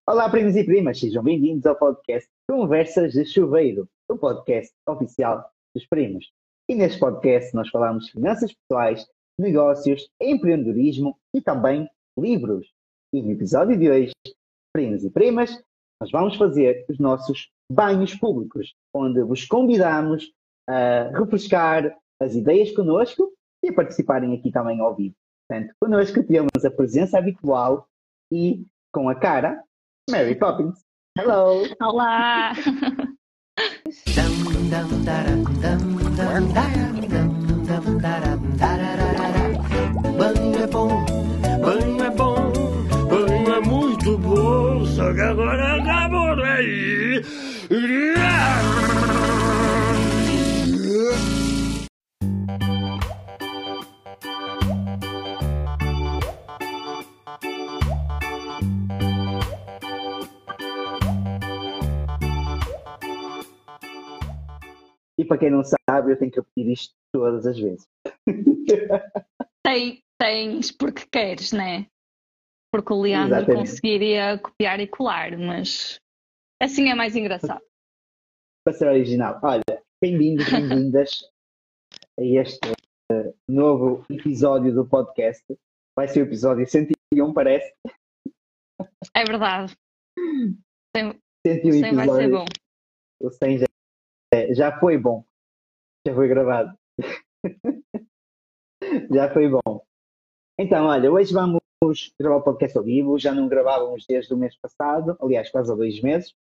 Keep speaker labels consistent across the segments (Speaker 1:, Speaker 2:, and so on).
Speaker 1: Olá, primos e primas, sejam bem-vindos ao podcast Conversas de Chuveiro, o podcast oficial dos primos. E neste podcast nós falamos de finanças pessoais, negócios, empreendedorismo e também livros. E no episódio de hoje, primos e primas, nós vamos fazer os nossos banhos públicos, onde vos convidamos a refrescar as ideias connosco e a participarem aqui também ao vivo. Portanto, connosco temos a presença habitual e com a cara Mary Poppins. Hello!
Speaker 2: Olá!
Speaker 3: Banho é bom, banho é bom, banho é muito bom, só que agora acabou daí.
Speaker 1: E para quem não sabe, eu tenho que repetir isto todas as vezes.
Speaker 2: Tens porque queres, né? Porque o Leandro
Speaker 1: Exatamente.
Speaker 2: conseguiria copiar e colar, mas assim é mais engraçado.
Speaker 1: Para ser original. Olha, bem-vindos, bem-vindas a este novo episódio do podcast. Vai ser o episódio 101, parece.
Speaker 2: É verdade.
Speaker 1: 101
Speaker 2: Sim, vai ser bom.
Speaker 1: O 100 já foi bom. Já foi gravado. Já foi bom. Então, olha, hoje vamos gravar o podcast ao vivo. Já não gravávamos desde o mês passado, aliás, quase há 2 meses.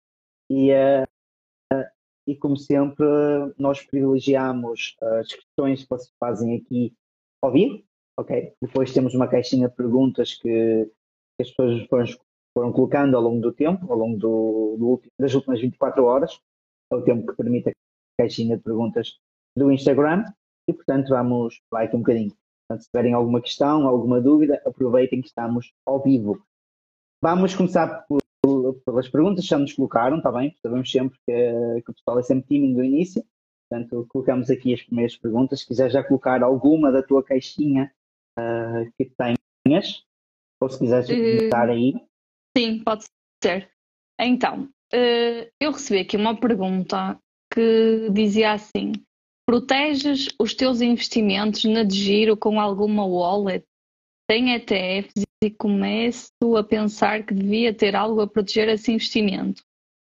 Speaker 1: E como sempre, nós privilegiamos as questões que vocês fazem aqui ao vivo, ok? Depois temos uma caixinha de perguntas que as pessoas foram colocando ao longo do tempo, ao longo das últimas 24 horas, é o tempo que permite a caixinha de perguntas do Instagram, e portanto vamos lá aqui um bocadinho. Portanto, se tiverem alguma questão, alguma dúvida, aproveitem que estamos ao vivo. Vamos começar pelas perguntas que já nos colocaram, está bem? Sabemos sempre que o pessoal é sempre tímido no início, portanto colocamos aqui as primeiras perguntas. Se quiser já colocar alguma da tua caixinha que tenhas, ou se quiseres começar aí.
Speaker 2: Sim, pode ser. Então, eu recebi aqui uma pergunta que dizia assim: proteges os teus investimentos na de giro com alguma wallet? Tem ETFs e começo a pensar que devia ter algo a proteger esse investimento.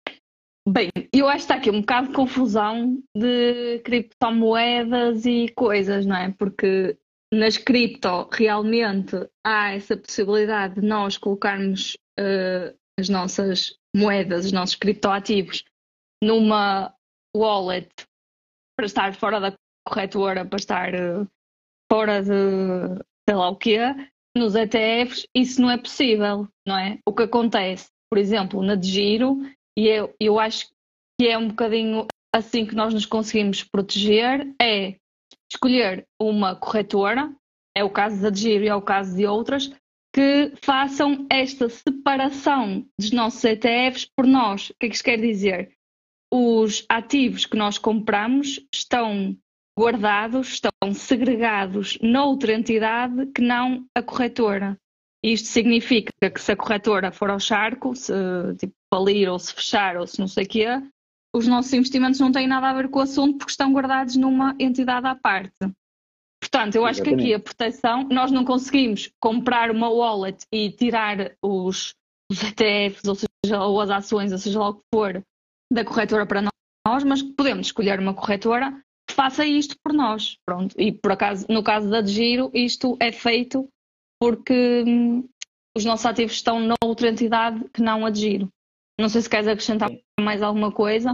Speaker 2: Bem, eu acho que está aqui um bocado de confusão de criptomoedas e coisas, não é? Porque nas cripto realmente há essa possibilidade de nós colocarmos as nossas moedas, os nossos criptoativos numa wallet para estar fora da corretora, para estar fora de sei lá o quê. Nos ETFs isso não é possível, não é? O que acontece, por exemplo, na de giro, e eu acho que é um bocadinho assim que nós nos conseguimos proteger, é escolher uma corretora, é o caso da de giro e é o caso de outras, que façam esta separação dos nossos ETFs por nós. O que é que isto quer dizer? Os ativos que nós compramos estão guardados, estão segregados noutra entidade que não a corretora. Isto significa que se a corretora for ao charco, se tipo, falir ou se fechar ou se não sei o quê, os nossos investimentos não têm nada a ver com o assunto porque estão guardados numa entidade à parte. Portanto, eu acho que aqui a proteção, nós não conseguimos comprar uma wallet e tirar os ETFs, ou seja, ou as ações, ou seja lá o que for, da corretora para nós, mas podemos escolher uma corretora que faça isto por nós. Pronto. E por acaso, no caso da de giro, isto é feito porque os nossos ativos estão noutra entidade que não a de giro. Não sei se queres acrescentar mais alguma coisa.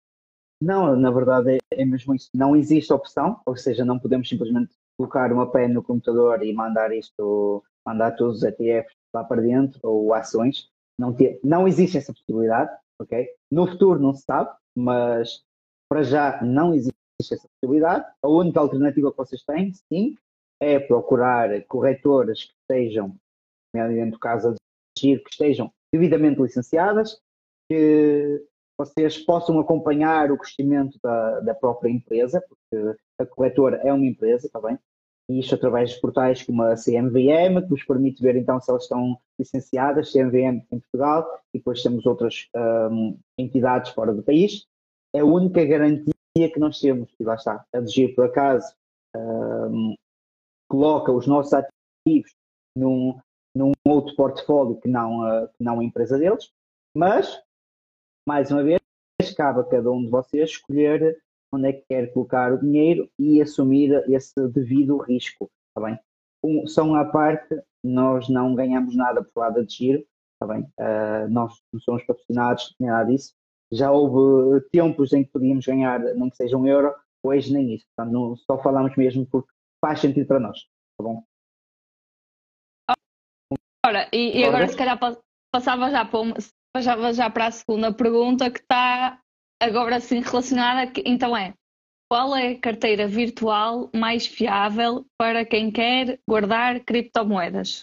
Speaker 1: Não, na verdade é mesmo isso. Não existe opção, ou seja, não podemos simplesmente colocar uma pen no computador e mandar todos os ETFs lá para dentro, ou ações. Não existe essa possibilidade, ok? No futuro não se sabe, mas para já não existe essa possibilidade. A única alternativa que vocês têm, sim, é procurar corretoras que estejam, no caso a Giro, que estejam devidamente licenciadas, que vocês possam acompanhar o crescimento da própria empresa, porque a corretora é uma empresa, está bem? e isto através de portais como a CMVM, que nos permite ver então se elas estão licenciadas, CMVM em Portugal, e depois temos outras entidades fora do país. É a única garantia que nós temos, e lá está, a DGIR por acaso coloca os nossos ativos num outro portfólio que não a empresa deles, mas, mais uma vez, cabe a cada um de vocês escolher onde é que quer colocar o dinheiro e assumir esse devido risco, está bem? São à parte, nós não ganhamos nada por lado de giro, está bem? Nós não somos patrocinados, nem nada disso. Já houve tempos em que podíamos ganhar, nem que seja €1, hoje nem isso. Portanto, não, só falamos mesmo porque faz sentido para nós, está bom?
Speaker 2: Ora, e agora se calhar passava já para a segunda pergunta, que está agora sim relacionada, então qual é a carteira virtual mais fiável para quem quer guardar criptomoedas?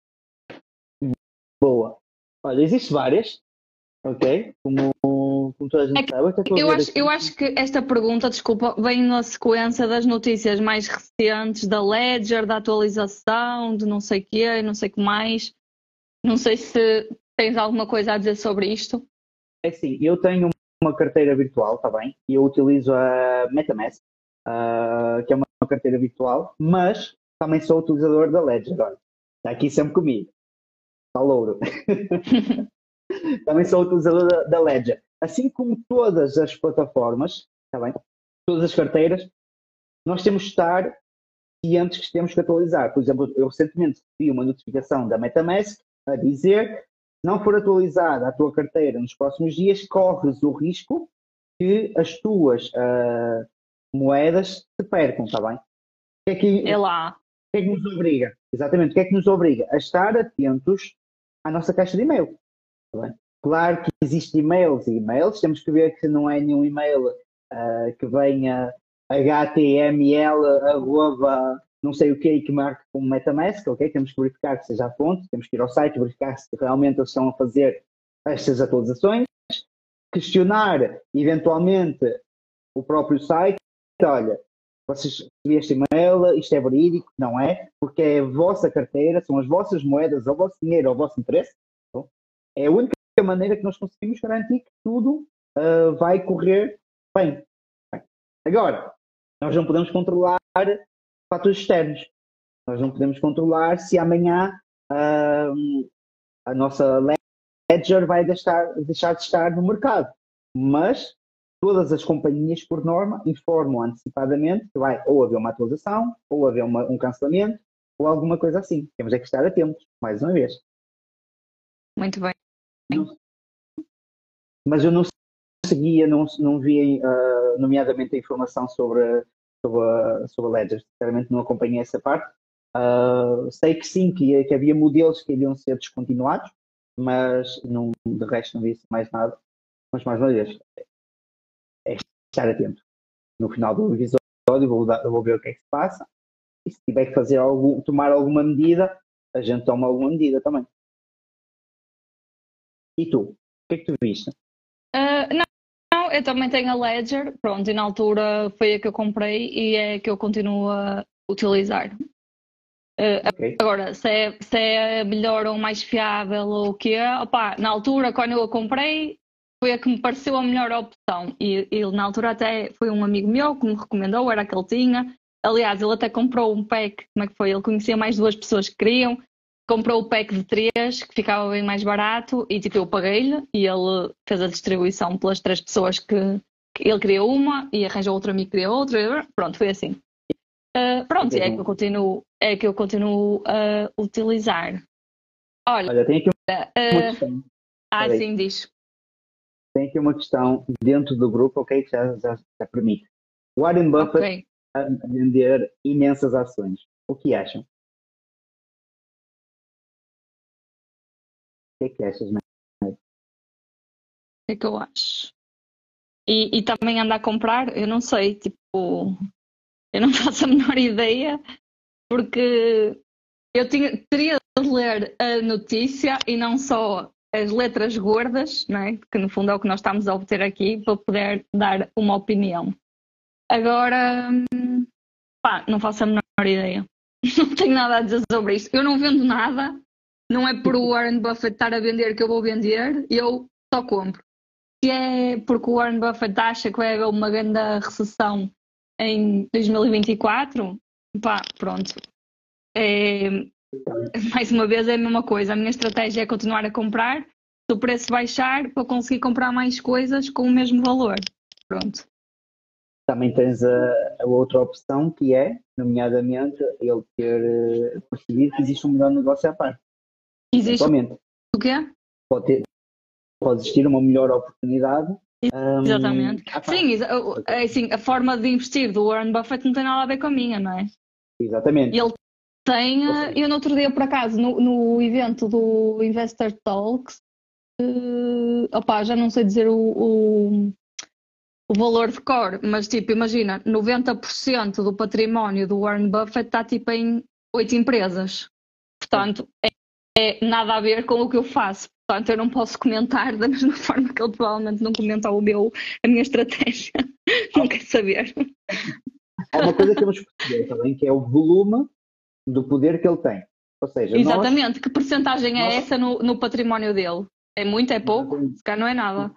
Speaker 1: Boa. Olha, existem várias, ok? Como toda a gente sabe.
Speaker 2: Eu acho que esta pergunta, desculpa, vem na sequência das notícias mais recentes da Ledger, da atualização, de não sei o quê, não sei o que mais. Não sei se tens alguma coisa a dizer sobre isto.
Speaker 1: É sim, eu tenho uma carteira virtual, está bem? E eu utilizo a MetaMask, que é uma carteira virtual, mas também sou utilizador da Ledger. Olha, está aqui sempre comigo. Está louro. Também sou utilizador da Ledger. Assim como todas as plataformas, está bem? Todas as carteiras, nós temos de estar cientes que temos que atualizar. Por exemplo, eu recentemente recebi uma notificação da MetaMask a dizer: se não for atualizada a tua carteira nos próximos dias, corres o risco que as tuas moedas se percam, está bem? O que é que nos obriga? Exatamente, o que é que nos obriga? A estar atentos à nossa caixa de e-mail. Está bem? Claro que existem e-mails e e-mails, temos que ver que não é nenhum e-mail que venha html, não sei o que, e que marque como MetaMask, ok? Temos que verificar que seja a fonte, temos que ir ao site, verificar se realmente eles estão a fazer estas atualizações, questionar eventualmente o próprio site. Olha, vocês receberam este e-mail, isto é verídico, não é? Porque é a vossa carteira, são as vossas moedas, o vosso dinheiro, o vosso interesse. Então, é a única maneira que nós conseguimos garantir que tudo vai correr bem. Agora, nós não podemos controlar fatores externos. Nós não podemos controlar se amanhã a nossa Ledger vai deixar de estar no mercado. Mas todas as companhias, por norma, informam antecipadamente que vai ou haver uma atualização, ou haver um cancelamento, ou alguma coisa assim. Temos é que estar atentos, mais uma vez.
Speaker 2: Muito bem.
Speaker 1: Mas eu não seguia, não vi nomeadamente a informação sobre a Ledger. Sinceramente não acompanhei essa parte. Sei que sim, que havia modelos que iriam ser descontinuados, mas de resto não vi mais nada. Mas mais uma vez, é estar atento. No final do episódio vou ver o que é que se passa, e se tiver que tomar alguma medida, a gente toma alguma medida também. E tu? O que é que tu viste?
Speaker 2: Não, eu também tenho a Ledger, pronto, e na altura foi a que eu comprei e é a que eu continuo a utilizar. Okay. Agora, se é melhor ou mais fiável ou o que é, na altura quando eu a comprei foi a que me pareceu a melhor opção e na altura até foi um amigo meu que me recomendou, era a que ele tinha. Aliás, ele até comprou um pack, como é que foi? Ele conhecia mais 2 pessoas que queriam, comprou o pack de 3, que ficava bem mais barato, e tipo eu paguei-lhe e ele fez a distribuição pelas 3 pessoas que ele queria uma e arranjou outro amigo que queria outra, pronto, foi assim. Pronto, é que eu continuo a utilizar. Olha,
Speaker 1: tem aqui uma questão.
Speaker 2: Sim, diz.
Speaker 1: Tem aqui uma questão dentro do grupo, ok, que já permite. Warren Buffett a vender imensas ações. O que acham? O que é que achas, né?
Speaker 2: O que é que eu acho? E também anda a comprar? Eu não sei, tipo... Eu não faço a menor ideia, porque eu teria de ler a notícia e não só as letras gordas, não é? Que no fundo é o que nós estamos a obter aqui, para poder dar uma opinião. Agora, não faço a menor ideia. Não tenho nada a dizer sobre isto. Eu não vendo nada, não é por o Warren Buffett estar a vender que eu vou vender, eu só compro. Se é porque o Warren Buffett acha que vai haver uma grande recessão em 2024, pá, pronto. Mais uma vez é a mesma coisa. A minha estratégia é continuar a comprar. Se o preço baixar, para conseguir comprar mais coisas com o mesmo valor. Pronto.
Speaker 1: Também tens a outra opção, que é, nomeadamente, ele ter percebido que existe um melhor negócio à parte.
Speaker 2: Existe
Speaker 1: Atualmente.
Speaker 2: o quê?
Speaker 1: Pode existir uma melhor oportunidade.
Speaker 2: Exatamente.
Speaker 1: À parte.
Speaker 2: Sim, assim, a forma de investir do Warren Buffett não tem nada a ver com a minha, não é?
Speaker 1: Exatamente.
Speaker 2: Ele tem. Eu no outro dia, por acaso, no evento do Investor Talks, opá, já não sei dizer o valor de cor, mas tipo, imagina, 90% do património do Warren Buffett está tipo em 8 empresas. Portanto, é nada a ver com o que eu faço. Portanto, eu não posso comentar da mesma forma que ele provavelmente não comenta a minha estratégia. Não quer saber.
Speaker 1: Há uma coisa que temos que perceber também, que é o volume do poder que ele tem. Ou seja,
Speaker 2: exatamente, que percentagem é essa no património dele? É muito, é pouco? Se calhar não é nada.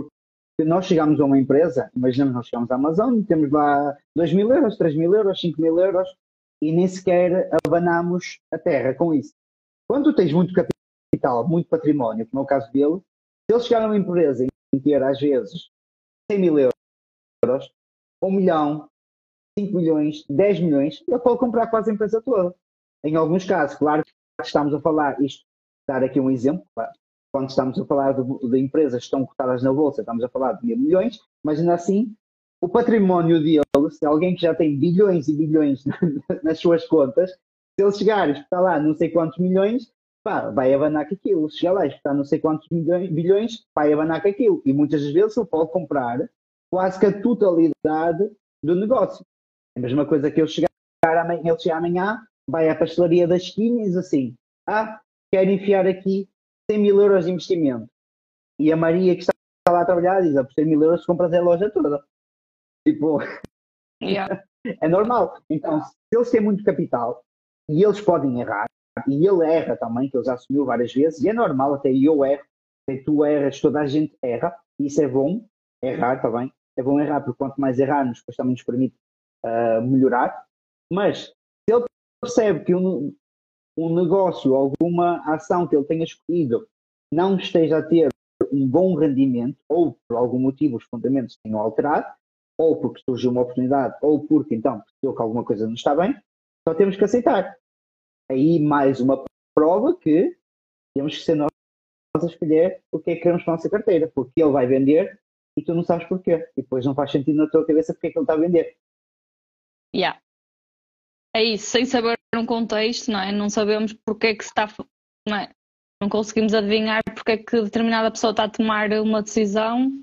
Speaker 1: Se nós chegamos a uma empresa, imaginamos nós chegamos à Amazon e temos lá 2.000 euros, 3.000 euros, 5.000 euros e nem sequer abanamos a terra com isso. Quando tu tens muito capital, muito património, como é o caso dele, se ele chegar a uma empresa e ter às vezes 100.000 euros, 1 milhão, 5 milhões, 10 milhões, ele pode comprar quase a empresa toda. Em alguns casos, claro que estamos a falar, isto, dar aqui um exemplo, claro, quando estamos a falar de empresas que estão cotadas na bolsa, estamos a falar de 1.000 milhões, mas ainda assim, o património dele, se alguém que já tem bilhões e bilhões nas suas contas, se ele chegar e espetar lá não sei quantos milhões, pá, vai abanar com aquilo. Se chegar lá e espetar não sei quantos bilhões, vai abanar com aquilo. E muitas vezes ele pode comprar quase que a totalidade do negócio. É a mesma coisa que ele chegar amanhã, vai à pastelaria da esquina e diz assim, quero enfiar aqui 100.000 euros de investimento. E a Maria que está lá a trabalhar diz, por 100.000 euros compras a loja toda. Tipo,
Speaker 2: yeah.
Speaker 1: É normal. Então, se eles têm muito capital, e eles podem errar, e ele erra também, que ele já assumiu várias vezes, e é normal, até eu erro, até tu erras, toda a gente erra, e isso é bom, errar, está bem? É bom errar, porque quanto mais errarmos, depois também nos permite melhorar. Mas, se ele percebe que um negócio, alguma ação que ele tenha escolhido não esteja a ter um bom rendimento, ou por algum motivo os fundamentos tenham alterado, ou porque surgiu uma oportunidade, ou porque então percebeu que alguma coisa não está bem, só temos que aceitar. Aí mais uma prova que temos que ser nós a escolher o que é que queremos para a nossa carteira, porque ele vai vender e tu não sabes porquê. E depois não faz sentido na tua cabeça porque é que ele está a vender.
Speaker 2: Yeah. É isso, sem saber um contexto, não é? Não sabemos porque é que se está, não é? Não conseguimos adivinhar porque é que determinada pessoa está a tomar uma decisão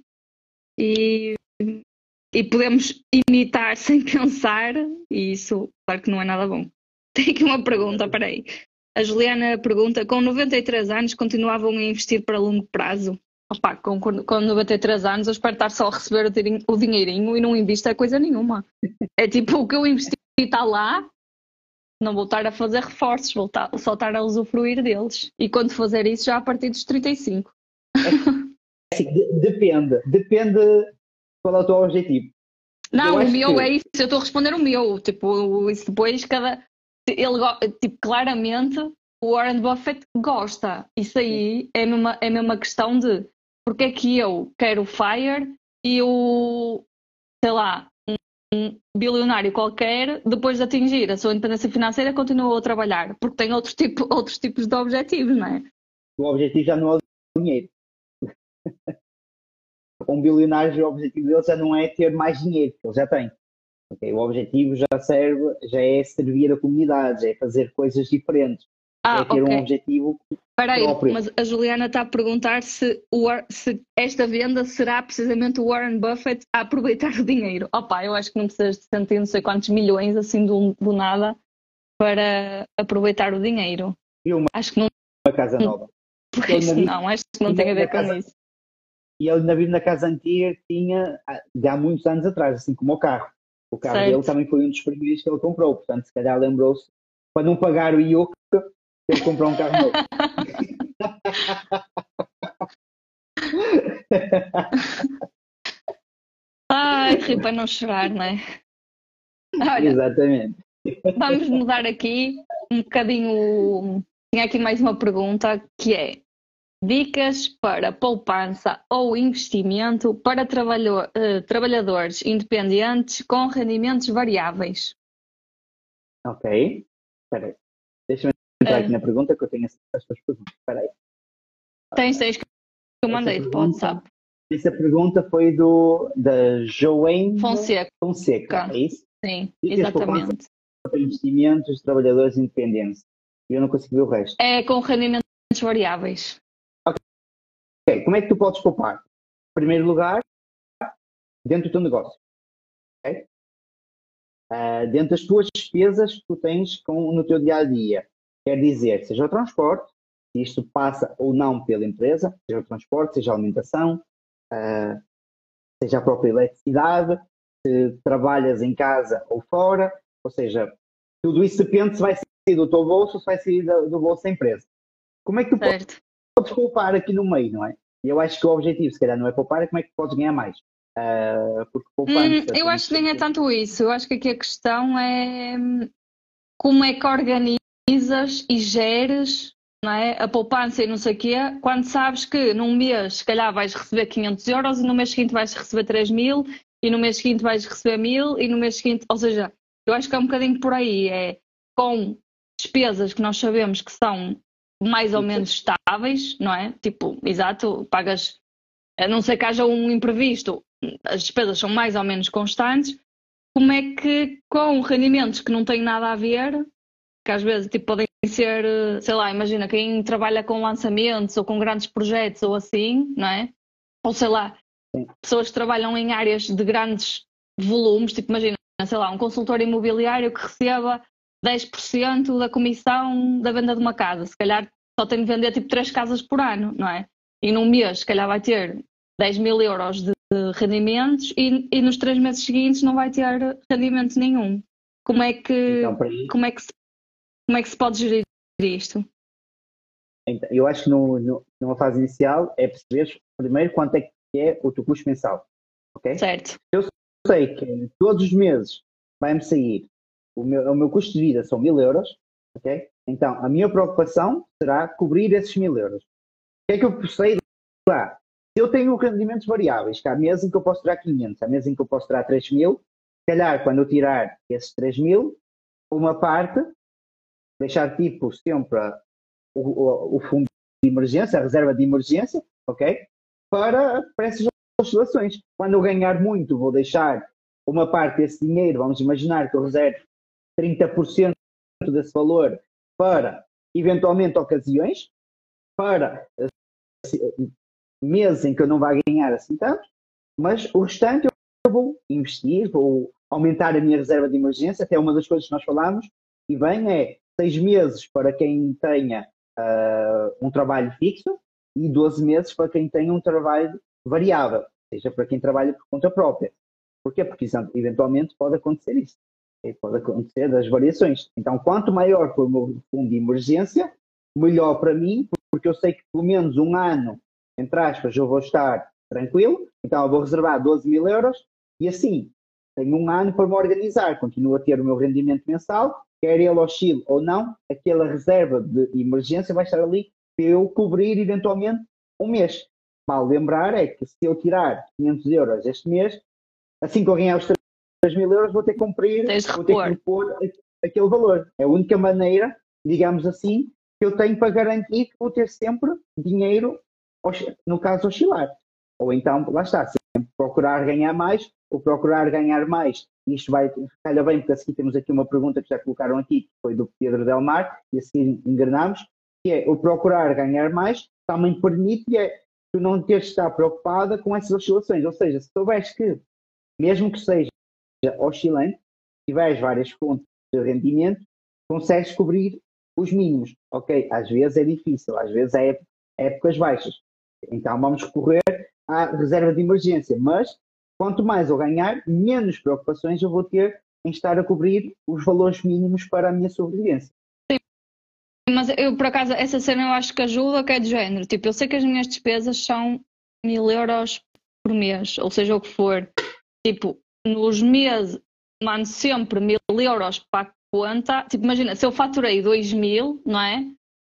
Speaker 2: e podemos imitar sem pensar, e isso, claro que não é nada bom. Tem aqui uma pergunta, peraí. A Juliana pergunta, com 93 anos continuavam a investir para longo prazo? Opa, com 93 anos eu espero estar só a receber o dinheirinho e não invisto a coisa nenhuma. É tipo, o que eu investi está lá, não vou estar a fazer reforços, só estar a usufruir deles. E quando fazer isso, já a partir dos 35.
Speaker 1: Depende qual é o teu objetivo.
Speaker 2: Não, o meu é isso, eu estou a responder o meu. Tipo, isso depois tipo, claramente o Warren Buffett gosta. Isso aí é a mesma questão de porque é que eu quero FIRE e sei lá, um bilionário qualquer, depois de atingir a sua independência financeira, continua a trabalhar, porque tem outros tipos de objetivos, não é?
Speaker 1: O objetivo já não é o dinheiro. Um bilionário, o objetivo dele já não é ter mais dinheiro, que ele já tem. Okay? O objetivo já é servir a comunidade, já é fazer coisas diferentes. É ter um objetivo próprio.
Speaker 2: Mas a Juliana está a perguntar se esta venda será precisamente o Warren Buffett a aproveitar o dinheiro. Opa, eu acho que não precisas de sentir não sei quantos milhões assim do nada para aproveitar o dinheiro. Acho que não.
Speaker 1: Uma casa nova.
Speaker 2: Acho que não tem a ver com isso.
Speaker 1: E ele, na vida na casa antiga, tinha, há muitos anos atrás, assim como o carro. O carro dele também foi um dos primeiros que ele comprou, portanto, se calhar lembrou-se para não pagar o IOC, ter que comprar um carro novo.
Speaker 2: Ai, ri para não chorar, não é? Olha,
Speaker 1: Exatamente.
Speaker 2: vamos mudar aqui um bocadinho. Tinha aqui mais uma pergunta que é: dicas para poupança ou investimento para trabalhadores independentes com rendimentos variáveis?
Speaker 1: Ok. Espera aí. Deixa-me entrar aqui na pergunta que eu tenho as tuas perguntas. Espera aí.
Speaker 2: Tens que eu mandei-te para o WhatsApp.
Speaker 1: Essa pergunta foi da Joanne
Speaker 2: Fonseca.
Speaker 1: é isso?
Speaker 2: Sim,
Speaker 1: Dicas para
Speaker 2: exatamente.
Speaker 1: para investimentos de trabalhadores independentes. E eu não consegui ver o resto.
Speaker 2: É com rendimentos variáveis.
Speaker 1: Ok. Como é que tu podes poupar? Em primeiro lugar, dentro do teu negócio. Ok? Dentro das tuas despesas que tu tens no teu dia a dia. Quer dizer, seja o transporte, se isto passa ou não pela empresa, seja o transporte, seja a alimentação, seja a própria eletricidade, se trabalhas em casa ou fora, ou seja, tudo isso depende se vai sair do teu bolso ou se vai sair do bolso da empresa. Como é que tu podes poupar aqui no meio, não é? E eu acho que o objetivo, se calhar, não é poupar, é como é que podes ganhar mais. Porque poupança,
Speaker 2: Eu acho que nem é tanto isso. Eu acho que aqui a questão é como é que organizas e geres, não é, a poupança e não sei o quê, quando sabes que num mês, se calhar, vais receber 500 euros e no mês seguinte vais receber 3.000 e no mês seguinte vais receber 1.000 e no mês seguinte... Ou seja, eu acho que é um bocadinho por aí. É com despesas que nós sabemos que são mais ou menos estáveis, não é? Tipo, exato, pagas... A não ser que haja um imprevisto, as despesas são mais ou menos constantes. Como é que com rendimentos que não têm nada a ver, que às vezes tipo, podem ser, sei lá, imagina quem trabalha com lançamentos ou com grandes projetos ou assim, não é? Ou sei lá, pessoas que trabalham em áreas de grandes volumes, tipo imagina, sei lá, um consultor imobiliário que receba 10% da comissão da venda de uma casa, se calhar só tem de vender tipo 3 casas por ano, não é? E num mês, se calhar vai ter 10.000 euros de rendimentos e nos 3 meses seguintes não vai ter rendimento nenhum. Como é que,
Speaker 1: então, para isso,
Speaker 2: como é que se pode gerir isto?
Speaker 1: então, eu acho que numa fase inicial é perceber primeiro quanto é que é o teu custo mensal. Ok?
Speaker 2: Certo.
Speaker 1: Eu sei que todos os meses vai-me sair o meu custo de vida são 1.000 euros. Ok? Então, a minha preocupação será cobrir esses 1.000 euros. O que é que eu sei lá? Se eu tenho rendimentos variáveis, que há meses em que eu posso tirar 500, há meses em que eu posso tirar 3.000, se calhar quando eu tirar esses 3.000, uma parte, deixar tipo sempre o fundo de emergência, a reserva de emergência, ok? Para essas oscilações. Quando eu ganhar muito, vou deixar uma parte desse dinheiro, vamos imaginar que eu reservo 30% desse valor para, eventualmente, ocasiões, para meses em que eu não vá ganhar assim tanto, mas o restante eu vou investir, vou aumentar a minha reserva de emergência, até uma das coisas que nós falamos, e bem, é 6 meses para quem tenha um trabalho fixo e 12 meses para quem tenha um trabalho variável, ou seja, para quem trabalha por conta própria. Porquê? Porque eventualmente pode acontecer isso. Pode acontecer das variações. Então, quanto maior for o meu fundo de emergência, melhor para mim, porque eu sei que pelo menos um ano, entre aspas, eu vou estar tranquilo, então eu vou reservar 12.000 euros e assim tenho um ano para me organizar, continuo a ter o meu rendimento mensal, quer ele oscile ou não, aquela reserva de emergência vai estar ali para eu cobrir eventualmente um mês. Mal lembrar é que se eu tirar 500 euros este mês, assim que eu ganhar os 3.000 euros vou ter que cumprir, vou ter que repor aquele valor. É a única maneira, digamos assim, que eu tenho para garantir que vou ter sempre dinheiro, no caso oscilar. Ou então, lá está, sempre procurar ganhar mais, ou procurar ganhar mais. Isto vai, calha bem, porque a seguir temos aqui uma pergunta que já colocaram aqui, que foi do Pedro Delmar, e a seguir engrenamos, que é o procurar ganhar mais também permite tu não teres de estar preocupada com essas oscilações. Ou seja, se souberes que, mesmo que seja oscilante, se tiveres várias fontes de rendimento, consegues cobrir os mínimos. Ok, às vezes é difícil, às vezes é épocas baixas. Então vamos recorrer à reserva de emergência, mas quanto mais eu ganhar, menos preocupações eu vou ter em estar a cobrir os valores mínimos para a minha sobrevivência.
Speaker 2: mas eu por acaso, essa cena eu acho que ajuda, que é de género. Tipo, eu sei que as minhas despesas são 1000 euros por mês, ou seja, o que for. Tipo, nos meses, mando sempre 1000 euros para a conta. Tipo, imagina, se eu faturei 2000, não é?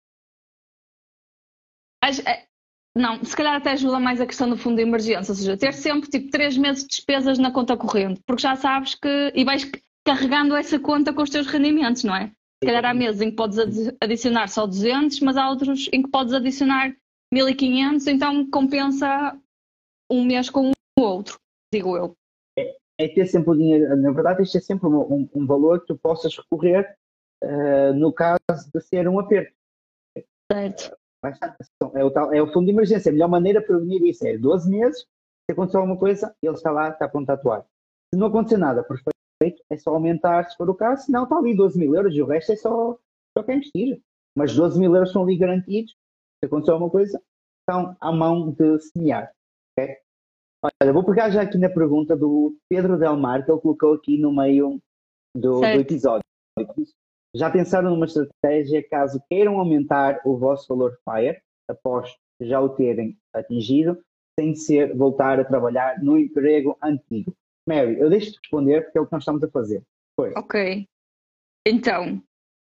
Speaker 2: Não, se calhar até ajuda mais a questão do fundo de emergência, ou seja, ter sempre tipo 3 meses de despesas na conta corrente, porque já sabes que. E vais carregando essa conta com os teus rendimentos, não é? Se calhar há meses em que podes adicionar só 200, mas há outros em que podes adicionar 1500, então compensa um mês com o outro, digo eu.
Speaker 1: É ter sempre o dinheiro, na verdade, isto é sempre um valor que tu possas recorrer no caso de ser um aperto.
Speaker 2: Certo.
Speaker 1: É o fundo de emergência. A melhor maneira de prevenir isso é 12 meses. Se acontecer alguma coisa, ele está lá, está pronto a atuar. Se não acontecer nada, perfeito, é só aumentar, se for o caso. Se não, está ali 12 mil euros e o resto é só para investir. Mas 12 mil euros são ali garantidos. Se acontecer alguma coisa, estão à mão de semear. Okay? Olha, vou pegar já aqui na pergunta do Pedro Delmar, que ele colocou aqui no meio do episódio. Já pensaram numa estratégia caso queiram aumentar o vosso valor FIRE, após já o terem atingido, sem ser voltar a trabalhar no emprego antigo? Mary, eu deixo-te responder porque é o que nós estamos a fazer. Pois.
Speaker 2: Ok. Então,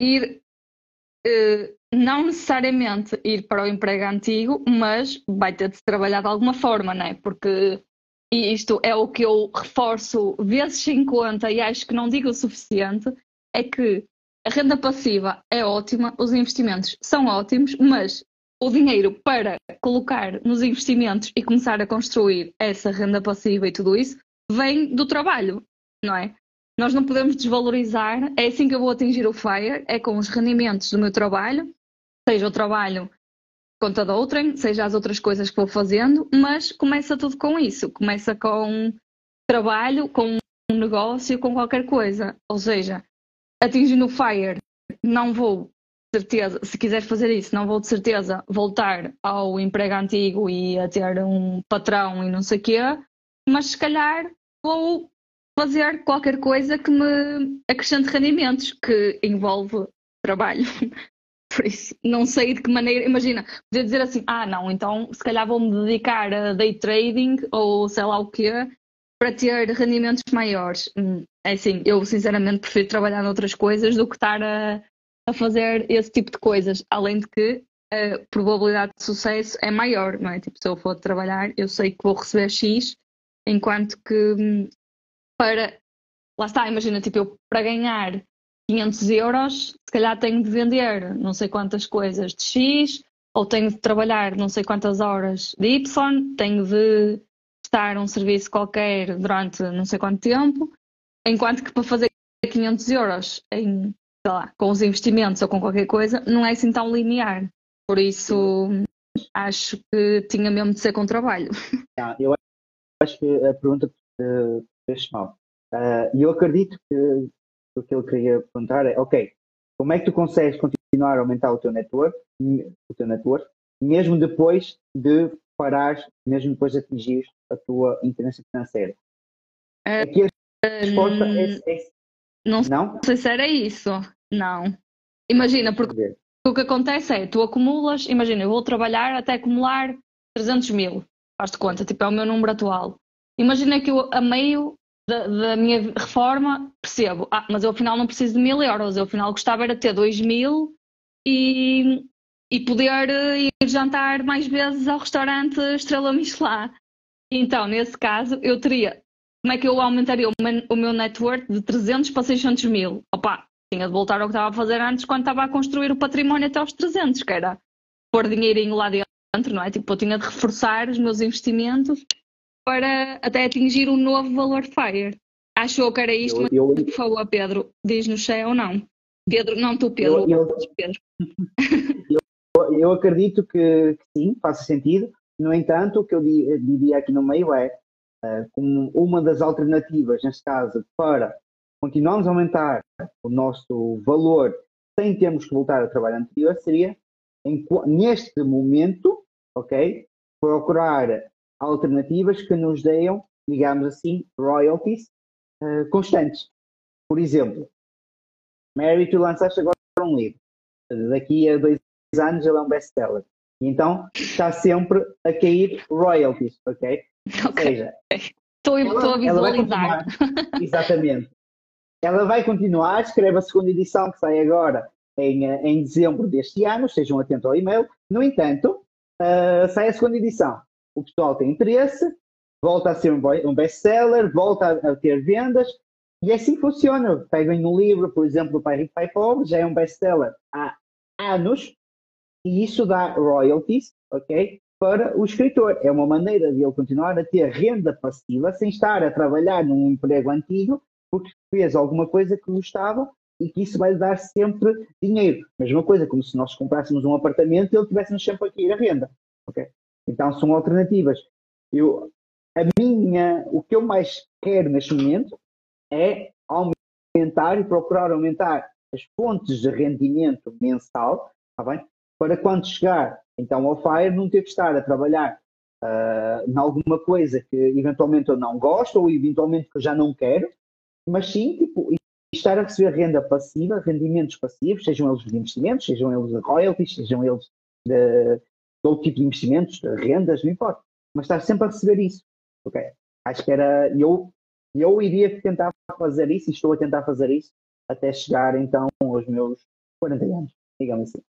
Speaker 2: não necessariamente ir para o emprego antigo, mas vai ter de se trabalhar de alguma forma, não é? Porque e isto é o que eu reforço vezes 50 e acho que não digo o suficiente, é que a renda passiva é ótima, os investimentos são ótimos, mas o dinheiro para colocar nos investimentos e começar a construir essa renda passiva e tudo isso vem do trabalho, não é? Nós não podemos desvalorizar, é assim que eu vou atingir o FIRE, é com os rendimentos do meu trabalho, seja o trabalho conta da outrem, seja as outras coisas que vou fazendo, mas começa tudo com isso, começa com trabalho, com um negócio, com qualquer coisa, ou seja, atingindo o FIRE, não vou, de certeza, se quiser fazer isso, não vou de certeza voltar ao emprego antigo e a ter um patrão e não sei o quê, mas se calhar vou fazer qualquer coisa que me acrescente rendimentos, que envolve trabalho. Por isso, não sei de que maneira, imagina, podia dizer assim, não, então se calhar vou-me dedicar a day trading ou sei lá o quê, para ter rendimentos maiores. É assim, eu sinceramente prefiro trabalhar noutras coisas do que estar a fazer esse tipo de coisas, além de que a probabilidade de sucesso é maior, não é? Tipo, se eu for trabalhar, eu sei que vou receber X, enquanto que lá está, imagina, tipo, eu para ganhar 500 euros, se calhar tenho de vender não sei quantas coisas de X, ou tenho de trabalhar não sei quantas horas de Y, tenho de prestar um serviço qualquer durante não sei quanto tempo, enquanto que para fazer 500 euros sei lá, com os investimentos ou com qualquer coisa, não é assim tão linear. Por isso, acho que tinha mesmo de ser com trabalho.
Speaker 1: Eu acho que a pergunta que fez mal. E eu acredito que o que ele queria perguntar é, ok, como é que tu consegues continuar a aumentar o teu network, mesmo depois de parares, mesmo depois de atingir a tua independência financeira? Aqui a resposta é
Speaker 2: não
Speaker 1: não?
Speaker 2: sei se era isso. Não. Imagina, porque o que acontece é, tu acumulas, imagina, eu vou trabalhar até acumular 300 mil, faz de conta, tipo, é o meu número atual. Imagina que eu, a meio da minha reforma, percebo, mas eu afinal não preciso de 1000 euros, eu afinal gostava era de ter 2000 e poder ir jantar mais vezes ao restaurante Estrela Michelin. Então, nesse caso, eu teria, como é que eu aumentaria o meu net worth de 300 para 600 mil? Opa, tinha de voltar ao que estava a fazer antes quando estava a construir o património até aos 300, que era pôr dinheirinho lá dentro, não é? Tipo, eu tinha de reforçar os meus investimentos para até atingir um novo valor FIRE. Achou que era isto, mas por favor, Pedro, diz-nos se é ou não. Pedro, não tu, Pedro. Pedro.
Speaker 1: Eu acredito que sim, faça sentido. No entanto, o que eu diria aqui no meio é, como uma das alternativas, neste caso, para continuarmos a aumentar o nosso valor sem termos que voltar ao trabalho anterior, seria, neste momento, ok, procurar alternativas que nos deem, digamos assim, royalties constantes. Por exemplo, Mary, tu lançaste agora um livro. daqui a 2 anos ele é um best-seller. E então está sempre a cair royalties, ok? Ou
Speaker 2: Ok.
Speaker 1: seja,
Speaker 2: Estou a
Speaker 1: ela vai
Speaker 2: visualizar.
Speaker 1: continuar, exatamente. Ela vai continuar, escreve a segunda edição que sai agora em dezembro deste ano, estejam atentos ao e-mail. No entanto, sai a segunda edição. O pessoal tem interesse, volta a ser um best-seller, volta a ter vendas, e assim funciona. Pegam um livro, por exemplo, o Pai Rico, Pai Pobre, já é um best-seller há anos, e isso dá royalties, ok? Para o escritor. É uma maneira de ele continuar a ter renda passiva sem estar a trabalhar num emprego antigo, porque fez alguma coisa que gostava e que isso vai lhe dar sempre dinheiro. Mesma coisa, como se nós comprássemos um apartamento e ele tivesse sempre a cair a renda. Okay? Então são alternativas. O que eu mais quero neste momento é aumentar e procurar aumentar as fontes de rendimento mensal, tá bem? Para quando chegar então ao FIRE não ter que estar a trabalhar em alguma coisa que eventualmente eu não gosto ou eventualmente que eu já não quero, mas sim tipo, estar a receber renda passiva, rendimentos passivos, sejam eles de investimentos, sejam eles de royalties, sejam eles de todo tipo de investimentos, de rendas, não importa, mas estar sempre a receber isso. Okay? Acho que era. Eu iria tentar fazer isso e estou a tentar fazer isso até chegar então aos meus 40 anos, digamos assim.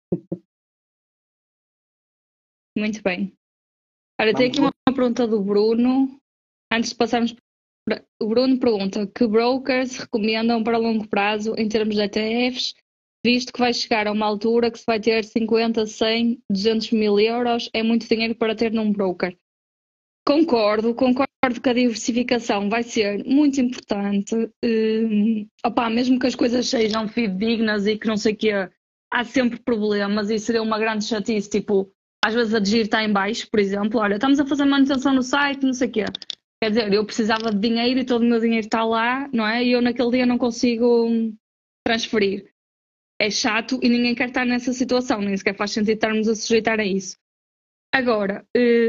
Speaker 2: Muito bem. Olha, tem aqui uma pergunta do Bruno. Antes de passarmos. O Bruno pergunta: que brokers recomendam para longo prazo em termos de ETFs, visto que vai chegar a uma altura que se vai ter 50, 100, 200 mil euros, é muito dinheiro para ter num broker. Concordo que a diversificação vai ser muito importante. Mesmo que as coisas sejam fidedignas e que não sei o quê, há sempre problemas e seria uma grande chatice, tipo, às vezes a DGIR está em baixo, por exemplo, olha, estamos a fazer manutenção no site, não sei o quê. Quer dizer, eu precisava de dinheiro e todo o meu dinheiro está lá, não é? E eu naquele dia não consigo transferir. É chato e ninguém quer estar nessa situação, nem sequer faz sentido estarmos a sujeitar a isso. Agora,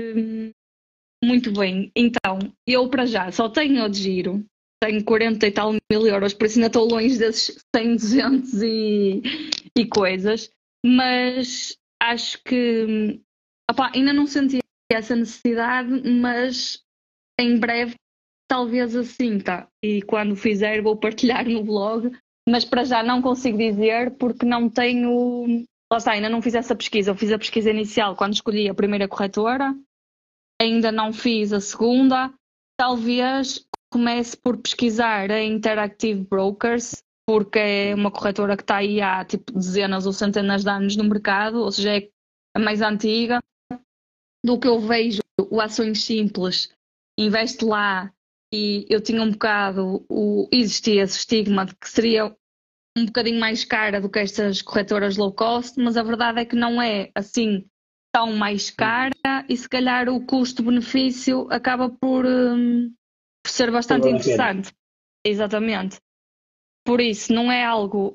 Speaker 2: muito bem, então, eu para já só tenho o de giro, tenho 40 e tal mil euros, por isso ainda estou longe desses 100, 200 e coisas, mas acho que ainda não senti essa necessidade, mas em breve talvez assim, tá? E quando fizer vou partilhar no blog, mas para já não consigo dizer porque não tenho. Lá está, ainda não fiz essa pesquisa. Eu fiz a pesquisa inicial quando escolhi a primeira corretora, ainda não fiz a segunda. Talvez comece por pesquisar a Interactive Brokers, porque é uma corretora que está aí há tipo dezenas ou centenas de anos no mercado, ou seja, é a mais antiga. Do que eu vejo, o Ações Simples investe lá e eu tinha um bocado, existia esse estigma de que seria um bocadinho mais cara do que estas corretoras low cost, mas a verdade é que não é assim tão mais cara e se calhar o custo-benefício acaba por ser bastante interessante. Exatamente. Por isso, não é algo,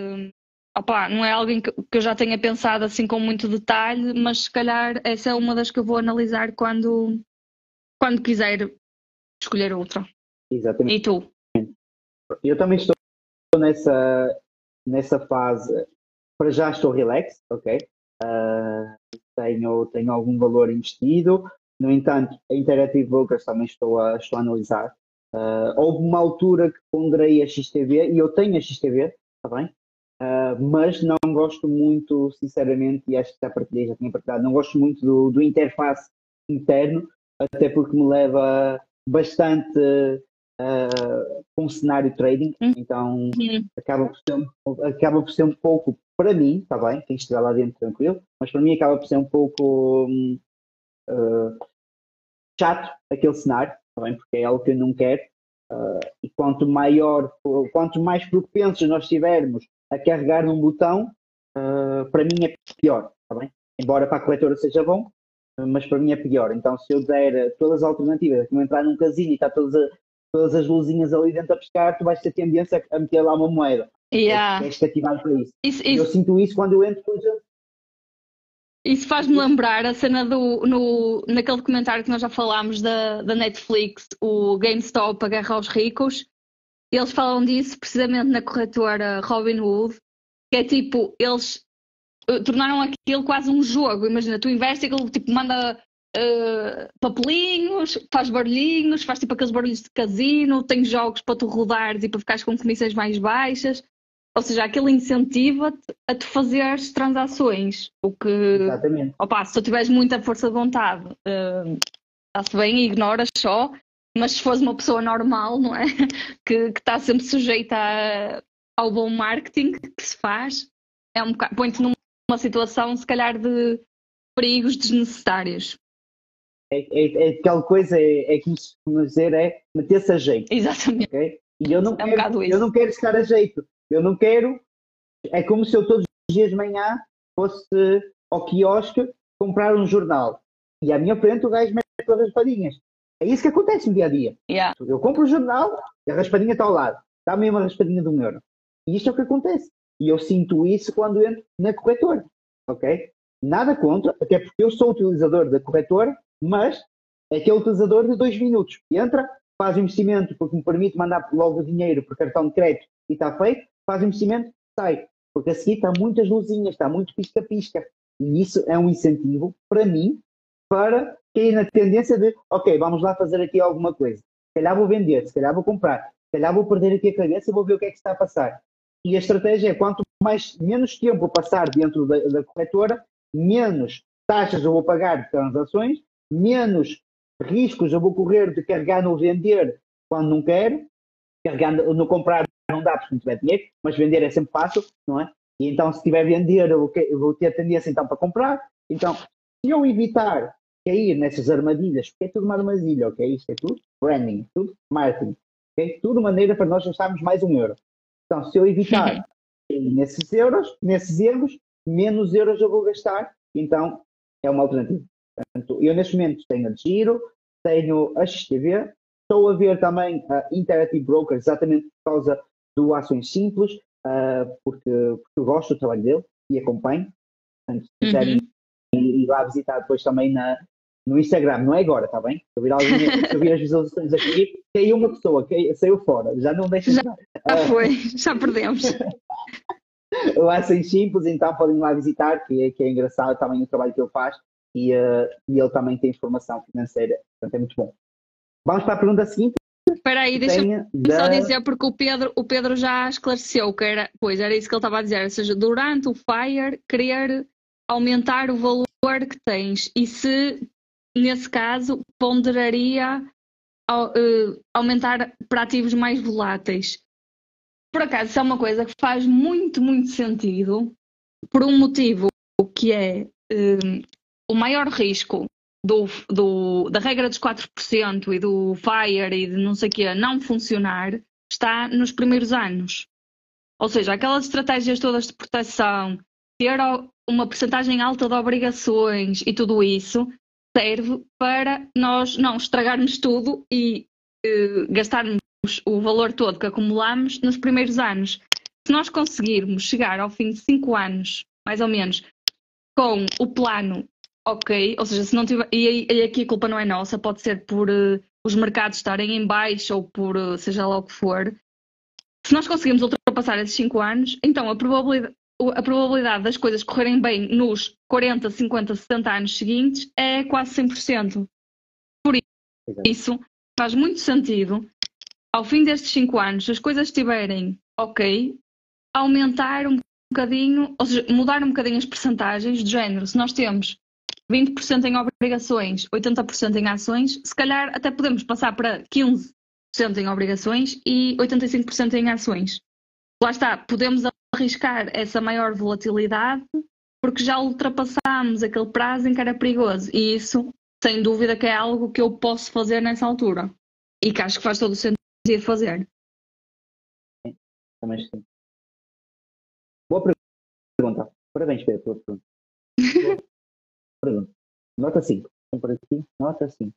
Speaker 2: não é algo em que eu já tenha pensado assim com muito detalhe, mas se calhar essa é uma das que eu vou analisar quando quiser escolher outra.
Speaker 1: Exatamente.
Speaker 2: E tu?
Speaker 1: Eu também estou nessa fase. Para já estou relax, ok? Tenho algum valor investido. No entanto, a Interactive Brokers também estou a analisar. Houve uma altura que ponderei a XTV e eu tenho a XTV, está bem? Mas não gosto muito, sinceramente, e acho que já tinha partilhado, não gosto muito do interface interno, até porque me leva bastante com um cenário trading, então acaba por ser um pouco, para mim, está bem, quem estiver lá dentro tranquilo, mas para mim acaba por ser um pouco chato aquele cenário, está bem, porque é algo que eu não quero, e quanto mais propensos nós estivermos a carregar num botão, para mim é pior, está bem? Embora para a corretora seja bom, mas para mim é pior. Então, se eu der todas as alternativas, como entrar num casino e está todas as luzinhas ali dentro a pescar, tu vais ter tendência a meter lá uma moeda. És cativado para isso. Eu sinto isso quando eu entro, por exemplo.
Speaker 2: Isso faz-me lembrar a cena naquele documentário que nós já falámos da Netflix, o GameStop, a Guerra aos Ricos. Eles falam disso precisamente na corretora Robinhood, que é tipo, eles tornaram aquilo quase um jogo. Imagina, tu investes e aquilo tipo manda papelinhos, faz barulhinhos, faz tipo aqueles barulhos de casino, tem jogos para tu rodares e para ficares com comissões mais baixas. Ou seja, aquilo incentiva-te a tu fazeres transações. O que,
Speaker 1: Exatamente.
Speaker 2: opa, se tu tiveres muita força de vontade, está-se bem, ignoras só. Mas se fores uma pessoa normal, não é? Que está sempre sujeita ao bom marketing que se faz, é um bocado, põe-te numa situação, se calhar, de perigos desnecessários.
Speaker 1: É aquela coisa, como se costuma dizer, é meter-se a jeito.
Speaker 2: Exatamente.
Speaker 1: Okay? E eu não,
Speaker 2: É um bocado isso.
Speaker 1: eu não quero estar a jeito. Eu não quero. É como se eu todos os dias de manhã fosse ao quiosque comprar um jornal. E à minha frente o gajo mete as raspadinhas. É isso que acontece no dia a dia.
Speaker 2: Yeah.
Speaker 1: Eu compro o jornal e a raspadinha está ao lado. Dá-me uma raspadinha de €1. E isto é o que acontece. E eu sinto isso quando entro na corretora. Ok? Nada contra, até porque eu sou utilizador da corretora, mas é aquele utilizador de 2 minutos. Entra, faz o investimento porque me permite mandar logo o dinheiro por cartão de crédito e está feito, faz o investimento, sai. Porque a seguir está muitas luzinhas, está muito pisca-pisca. E isso é um incentivo para mim, para cair na tendência de, ok, vamos lá fazer aqui alguma coisa. Se calhar vou vender, se calhar vou comprar, se calhar vou perder aqui a cabeça e vou ver o que é que está a passar. E a estratégia é quanto menos tempo passar dentro da corretora, menos taxas eu vou pagar de transações, menos riscos eu vou correr de carregar no vender quando não quero, carregar no comprar não dá porque não tiver dinheiro, mas vender é sempre fácil, não é? E então se tiver vender eu vou ter tendência então para comprar. Então, se eu evitar cair nessas armadilhas, porque é tudo uma armadilha, ok? Isto é tudo branding, tudo marketing, ok? Tudo maneira para nós gastarmos mais €1. Então, se eu evitar nesses erros, menos euros eu vou gastar, então é uma alternativa. Portanto, eu neste momento tenho a Giro, tenho a XTV, estou a ver também a Interactive Brokers, exatamente por causa do Ações Simples, porque eu gosto do trabalho dele e acompanho. Portanto, se quiserem ir lá visitar depois também no Instagram, não é agora, está bem? Se eu vir as visualizações aqui, caiu uma pessoa, saiu fora, já não deixa entrar.
Speaker 2: Já foi, já perdemos.
Speaker 1: O Ações Simples, então podem lá visitar, que é engraçado também o trabalho que ele faz e ele também tem informação financeira, portanto é muito bom. Vamos para a pergunta seguinte.
Speaker 2: Espera aí, deixa-me só dizer, porque o Pedro já esclareceu que era isso que ele estava a dizer, ou seja, durante o FIRE querer aumentar o valor que tens e se, nesse caso, ponderaria aumentar para ativos mais voláteis. Por acaso, isso é uma coisa que faz muito, muito sentido por um motivo que é o maior risco da regra dos 4% e do FIRE e de não sei o quê não funcionar está nos primeiros anos. Ou seja, aquelas estratégias todas de proteção, ter uma percentagem alta de obrigações e tudo isso serve para nós não estragarmos tudo e gastarmos o valor todo que acumulamos nos primeiros anos. Se nós conseguirmos chegar ao fim de 5 anos, mais ou menos, com o plano ok, ou seja, se não tiver, e aqui a culpa não é nossa, pode ser por os mercados estarem em baixo ou por seja lá o que for. Se nós conseguimos ultrapassar esses 5 anos, então a probabilidade das coisas correrem bem nos 40, 50, 70 anos seguintes é quase 100%. Por isso, faz muito sentido, ao fim destes 5 anos, se as coisas estiverem ok, aumentar um bocadinho, ou seja, mudar um bocadinho as percentagens do género. Se nós temos 20% em obrigações, 80% em ações, se calhar até podemos passar para 15% em obrigações e 85% em ações. Lá está, podemos arriscar essa maior volatilidade porque já ultrapassámos aquele prazo em que era perigoso. E isso, sem dúvida, que é algo que eu posso fazer nessa altura. E que acho que faz todo o sentido fazer.
Speaker 1: Também sim. Boa pergunta. Parabéns, Pedro, pela pergunta. Boa pergunta. Nota 5. Vamos por aqui. Nota 5.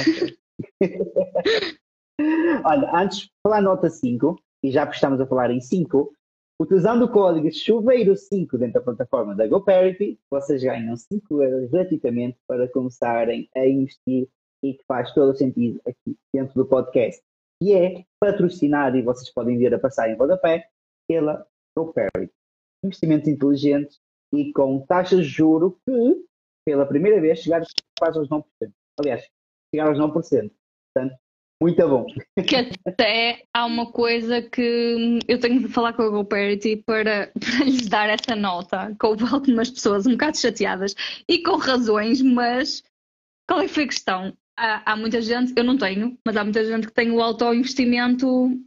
Speaker 1: Olha, antes de falar nota 5, e já que estamos a falar em 5, utilizando o código chuveiro5 dentro da plataforma da GoParity, vocês ganham 5 euros gratuitamente para começarem a investir e que faz todo o sentido aqui dentro do podcast. E é patrocinado, e vocês podem ver a passar em rodapé, pela GoParity. Investimentos inteligentes e com taxas de juro que, pela primeira vez, chegaram quase aos 9%. Aliás, chegaram aos 9%. Portanto, muito bom.
Speaker 2: Que até há uma coisa que eu tenho de falar com a GoParity para lhes dar essa nota, que houve algumas pessoas um bocado chateadas e com razões, mas qual é que foi a questão? Há muita gente, eu não tenho, mas há muita gente que tem o autoinvestimento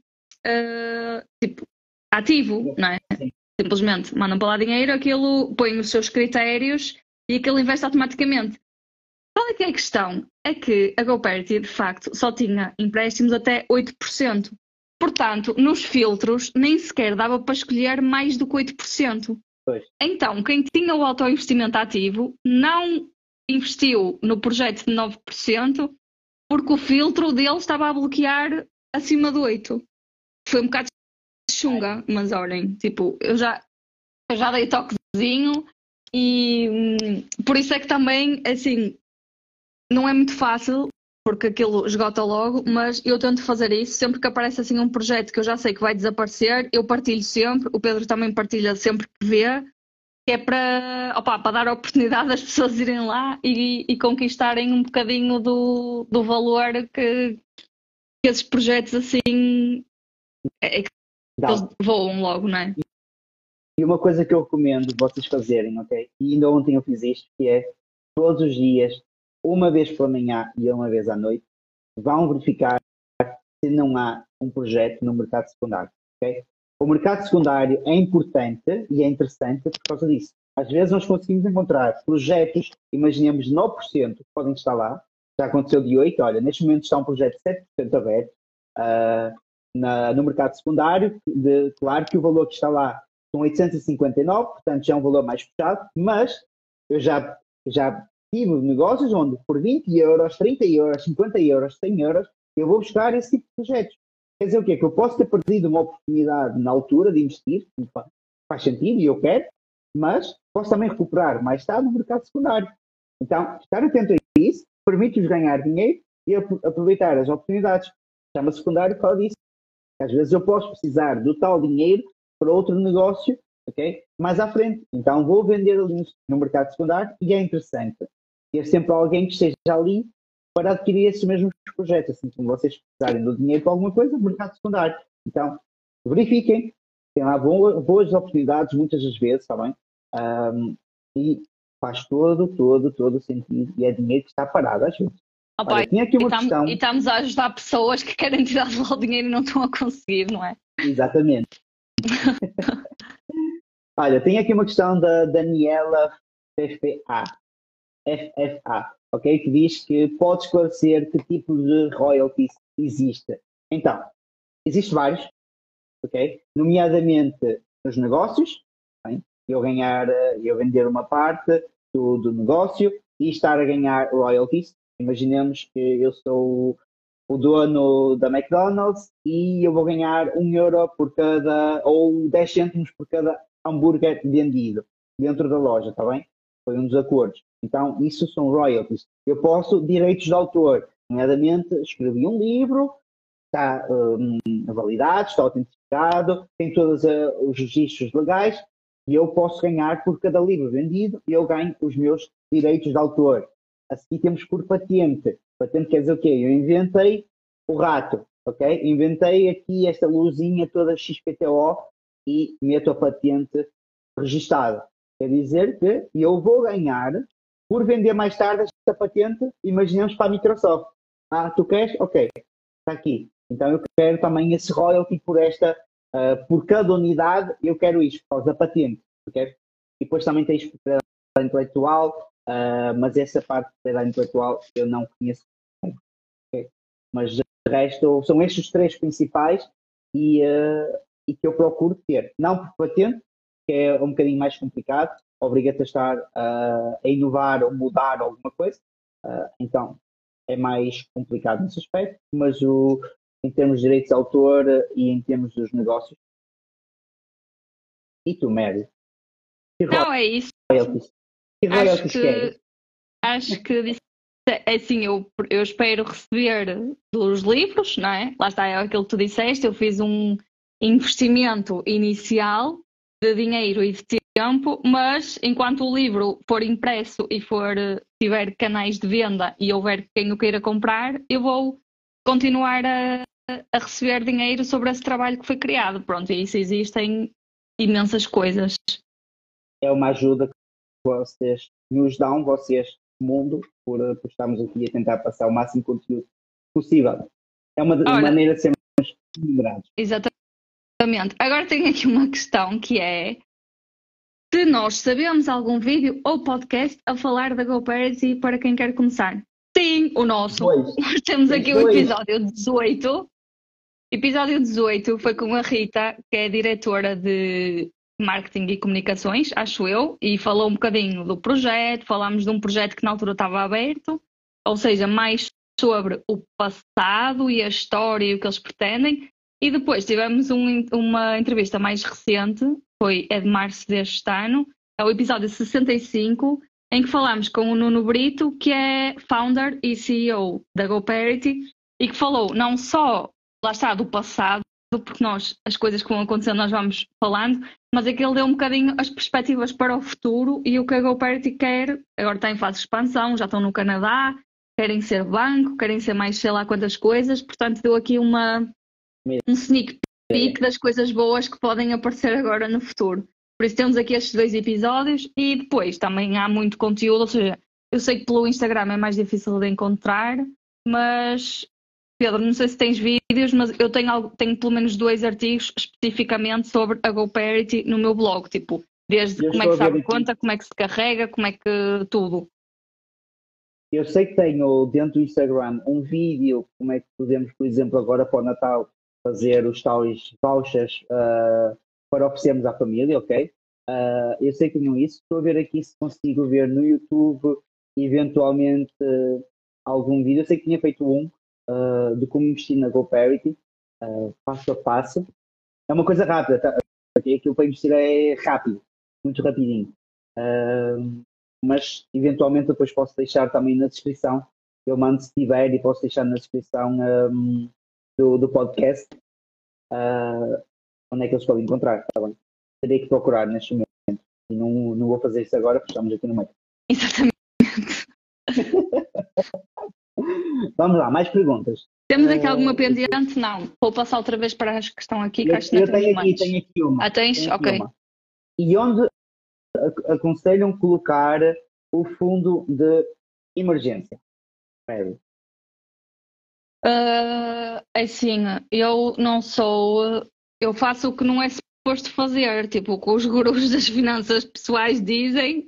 Speaker 2: tipo ativo, não é?
Speaker 1: Sim.
Speaker 2: Simplesmente mandam para lá dinheiro, aquilo põe os seus critérios e aquilo investe automaticamente. Qual é que é a questão? É que a GoParity, de facto, só tinha empréstimos até 8%. Portanto, nos filtros, nem sequer dava para escolher mais do que 8%.
Speaker 1: Pois.
Speaker 2: Então, quem tinha o autoinvestimento ativo não investiu no projeto de 9% porque o filtro dele estava a bloquear acima de 8%. Foi um bocado chunga, mas olhem, tipo, eu já dei toquezinho e por isso é que também, assim, não é muito fácil, porque aquilo esgota logo, mas eu tento fazer isso. Sempre que aparece assim um projeto que eu já sei que vai desaparecer, eu partilho sempre, o Pedro também partilha sempre que vê, que é para dar a oportunidade das pessoas irem lá e conquistarem um bocadinho do valor que esses projetos assim que eles voam logo, não é?
Speaker 1: E uma coisa que eu recomendo vocês fazerem, ok? E ainda ontem eu fiz isto, que é todos os dias, uma vez pela manhã e uma vez à noite, vão verificar se não há um projeto no mercado secundário, ok? O mercado secundário é importante e é interessante por causa disso. Às vezes nós conseguimos encontrar projetos, imaginemos 9% que podem estar lá, já aconteceu de 8%, olha, neste momento está um projeto de 7% aberto no mercado secundário, claro que o valor que está lá são 859, portanto já é um valor mais puxado, mas eu já tive negócios onde por 20 euros, 30 euros, 50 euros, 100 euros, eu vou buscar esse tipo de projetos. Quer dizer o quê? Que eu posso ter perdido uma oportunidade na altura de investir, que faz sentido e eu quero, mas posso também recuperar mais tarde no mercado secundário. Então, estar atento a isso permite-vos ganhar dinheiro e aproveitar as oportunidades. Chama secundário por causa disso. Às vezes eu posso precisar do tal dinheiro para outro negócio, ok? Mais à frente. Então vou vender ali no mercado secundário e é interessante ter sempre alguém que esteja ali para adquirir esses mesmos projetos. Assim como vocês precisarem do dinheiro para alguma coisa, mercado secundário. Então, verifiquem. Tem lá boas oportunidades muitas das vezes, está bem? E faz todo o sentido. E é dinheiro que está parado às vezes. Olha, tinha aqui uma questão.
Speaker 2: E estamos a ajudar pessoas que querem tirar de lá o dinheiro e não estão a conseguir, não é?
Speaker 1: Exatamente. Olha, tem aqui uma questão da Daniela FFA, ok? Que diz que pode esclarecer que tipo de royalties existe. Então, existem vários, ok? Nomeadamente nos negócios, bem? Eu vender uma parte do negócio e estar a ganhar royalties. Imaginemos que eu sou o dono da McDonald's e eu vou ganhar 1 euro por cada, ou 10 cêntimos por cada hambúrguer vendido dentro da loja, está bem? Foi um dos acordos. Então, isso são royalties. Eu posso, direitos de autor, nomeadamente, escrevi um livro, está validado, está autentificado, tem todos os registros legais e eu posso ganhar por cada livro vendido e eu ganho os meus direitos de autor. Assim temos por patente. Patente quer dizer o quê? Eu inventei o rato, ok? Inventei aqui esta luzinha toda XPTO e meto a patente registada. Quer dizer que eu vou ganhar por vender mais tarde esta patente, imaginemos para a Microsoft. Tu queres? Ok, está aqui. Então eu quero também esse royalty por cada unidade, eu quero isto, por causa da patente, ok? E depois também tens propriedade intelectual, mas essa parte de propriedade intelectual eu não conheço. Okay? Mas de resto, são estes os três principais e que eu procuro ter. Não por patente, que é um bocadinho mais complicado, obriga-te a estar a inovar ou mudar alguma coisa, então é mais complicado nesse aspecto, mas em termos de direitos de autor e em termos dos negócios. E tu, Mary?
Speaker 2: Não, é isso.
Speaker 1: Que royalties queres?
Speaker 2: Acho que assim, eu espero receber dos livros, não é? Lá está, é aquilo que tu disseste, eu fiz um investimento inicial de dinheiro e de tempo, mas enquanto o livro for impresso e tiver canais de venda e houver quem o queira comprar, eu vou continuar a receber dinheiro sobre esse trabalho que foi criado. Pronto, e isso existem imensas coisas.
Speaker 1: É uma ajuda que vocês nos dão, vocês, mundo, por estarmos aqui a tentar passar o máximo de conteúdo possível. É uma maneira de sermos lembrados.
Speaker 2: Exatamente. Agora tenho aqui uma questão que é: se nós sabemos algum vídeo ou podcast a falar da GoParity para quem quer começar? Sim, o nosso. Nós temos aqui o episódio 18. Episódio 18 foi com a Rita, que é diretora de marketing e comunicações, acho eu, e falou um bocadinho do projeto. Falámos de um projeto que na altura estava aberto, ou seja, mais sobre o passado e a história e o que eles pretendem. E depois tivemos uma entrevista mais recente, é de março deste ano, é o episódio 65, em que falámos com o Nuno Brito, que é founder e CEO da GoParity, e que falou não só, lá está, do passado, porque as coisas que vão acontecendo nós vamos falando, mas é que ele deu um bocadinho as perspectivas para o futuro e o que a GoParity quer. Agora está em fase de expansão, já estão no Canadá, querem ser banco, querem ser mais sei lá quantas coisas, portanto deu aqui um sneak peek das coisas boas que podem aparecer agora no futuro. Por isso temos aqui estes 2 episódios e depois também há muito conteúdo, ou seja, eu sei que pelo Instagram é mais difícil de encontrar, mas Pedro, não sei se tens vídeos, mas eu tenho pelo menos 2 artigos especificamente sobre a GoParity no meu blog, tipo, desde como é que se abre conta, como é que se carrega, como é que tudo.
Speaker 1: Eu sei que tenho dentro do Instagram um vídeo, como é que podemos, por exemplo, agora para o Natal, fazer os tais vouchers para oferecermos à família, ok? Eu sei que tenho isso. Estou a ver aqui se consigo ver no YouTube, eventualmente, algum vídeo. Eu sei que tinha feito um de como investir na GoParity, passo a passo. É uma coisa rápida, tá? Aquilo para investir é rápido, muito rapidinho. Mas, eventualmente, depois posso deixar também na descrição. Eu mando se tiver e posso deixar na descrição do podcast onde é que eles podem encontrar, tá bem? Teria que procurar neste momento e não vou fazer isso agora porque estamos aqui no meio.
Speaker 2: Exatamente.
Speaker 1: Vamos lá, mais perguntas.
Speaker 2: Temos aqui alguma pendente? Não. Vou passar outra vez para as que estão aqui.
Speaker 1: Eu tenho aqui uma.
Speaker 2: Tens? Ok.
Speaker 1: E onde aconselham colocar o fundo de emergência?
Speaker 2: Assim, eu não sou. Eu faço o que não é suposto fazer, tipo o que os gurus das finanças pessoais dizem.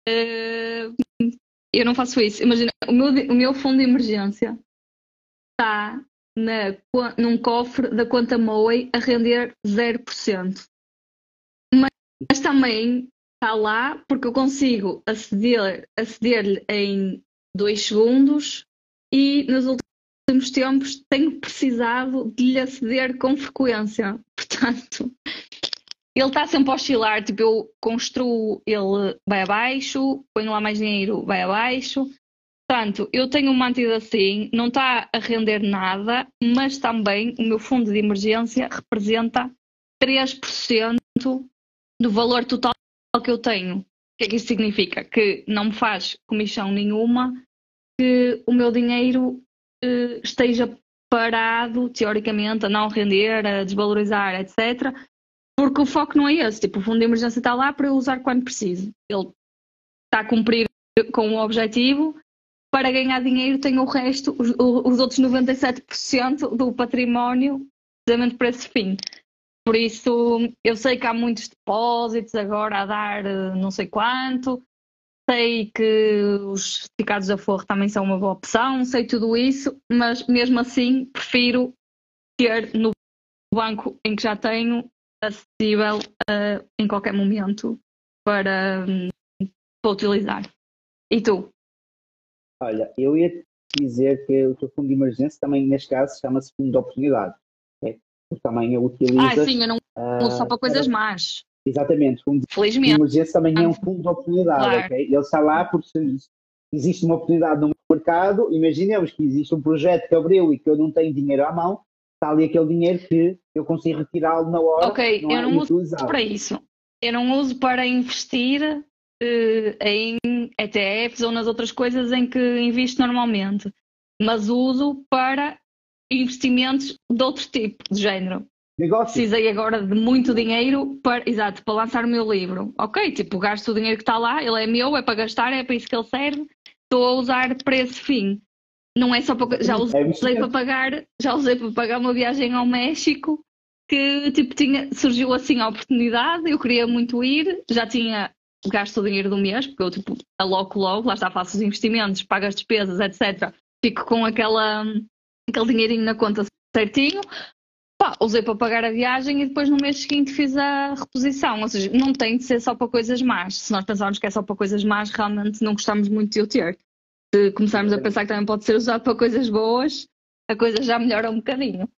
Speaker 2: Eu não faço isso. Imagina, o meu fundo de emergência está num cofre da conta Moe a render 0%. Mas também está lá porque eu consigo aceder-lhe em 2 segundos e nos últimos tempos tenho precisado de lhe aceder com frequência. Portanto, ele está sempre a oscilar, tipo, eu construo, ele vai abaixo, ponho lá mais dinheiro, vai abaixo. Portanto, eu tenho mantido assim, não está a render nada, mas também o meu fundo de emergência representa 3% do valor total que eu tenho. O que é que isso significa? Que não me faz comissão nenhuma, que o meu dinheiro esteja parado, teoricamente, a não render, a desvalorizar, etc. Porque o foco não é esse. Tipo, o fundo de emergência está lá para eu usar quando preciso. Ele está a cumprir com o objetivo. Para ganhar dinheiro tenho o resto, os outros 97% do património, precisamente para esse fim. Por isso, eu sei que há muitos depósitos agora a dar não sei quanto, sei que os certificados de aforro também são uma boa opção, sei tudo isso, mas mesmo assim prefiro ter no banco em que já tenho acessível em qualquer momento para utilizar. E tu?
Speaker 1: Olha, eu ia te dizer que o teu fundo de emergência também, neste caso, chama-se fundo de oportunidade. Okay? Porque também eu utilizo.
Speaker 2: Sim, eu não uso só para coisas más.
Speaker 1: Exatamente, o fundo de emergência também é um fundo de oportunidade. Claro. Okay? Ele está lá porque existe uma oportunidade no mercado. Imaginemos que existe um projeto que abriu e que eu não tenho dinheiro à mão. Está ali aquele dinheiro que eu consigo retirá-lo na hora.
Speaker 2: Ok, eu não uso para isso. Eu não uso para investir em ETFs ou nas outras coisas em que invisto normalmente, mas uso para investimentos de outro tipo, de género.
Speaker 1: Negócio.
Speaker 2: Precisei agora de muito dinheiro exato, para lançar o meu livro. Ok, tipo, gasto o dinheiro que está lá, ele é meu, é para gastar, é para isso que ele serve, estou a usar para esse fim. Não é só para. Já usei para pagar uma viagem ao México que tipo, surgiu assim a oportunidade, eu queria muito ir, já tinha gasto o dinheiro do mês, porque eu tipo, aloco logo, lá está, faço os investimentos, pago as despesas, etc. Fico com aquele dinheirinho na conta certinho. Pá, usei para pagar a viagem e depois no mês seguinte fiz a reposição. Ou seja, não tem de ser só para coisas más. Se nós pensarmos que é só para coisas más, realmente não gostamos muito de o ter. Se começarmos a pensar que também pode ser usado para coisas boas, a coisa já melhora um bocadinho.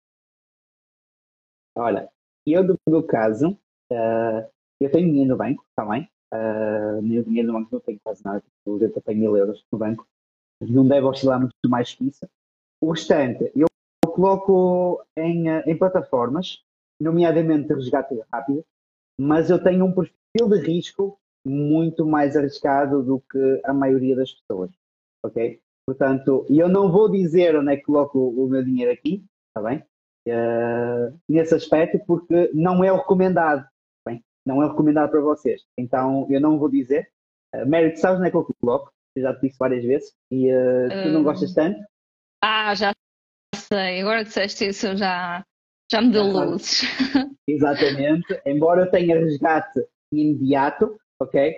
Speaker 1: Olha, eu do meu caso, eu tenho dinheiro no banco também. Meu dinheiro no banco não tenho quase nada, tipo, eu tenho 1000 euros no banco. Não deve oscilar muito mais que isso. O restante, eu coloco em plataformas, nomeadamente de resgate rápido, mas eu tenho um perfil de risco muito mais arriscado do que a maioria das pessoas, ok? Portanto, eu não vou dizer onde é que coloco o meu dinheiro aqui, está bem? Nesse aspecto, porque não é o recomendado, tá bem? Não é o recomendado para vocês. Então, eu não vou dizer. Mary, tu sabes onde é que eu coloco? Eu já te disse várias vezes e tu não gostas tanto.
Speaker 2: Já sei. Agora que disseste isso, eu já me deu luzes.
Speaker 1: Exatamente. Embora eu tenha resgate imediato, ok?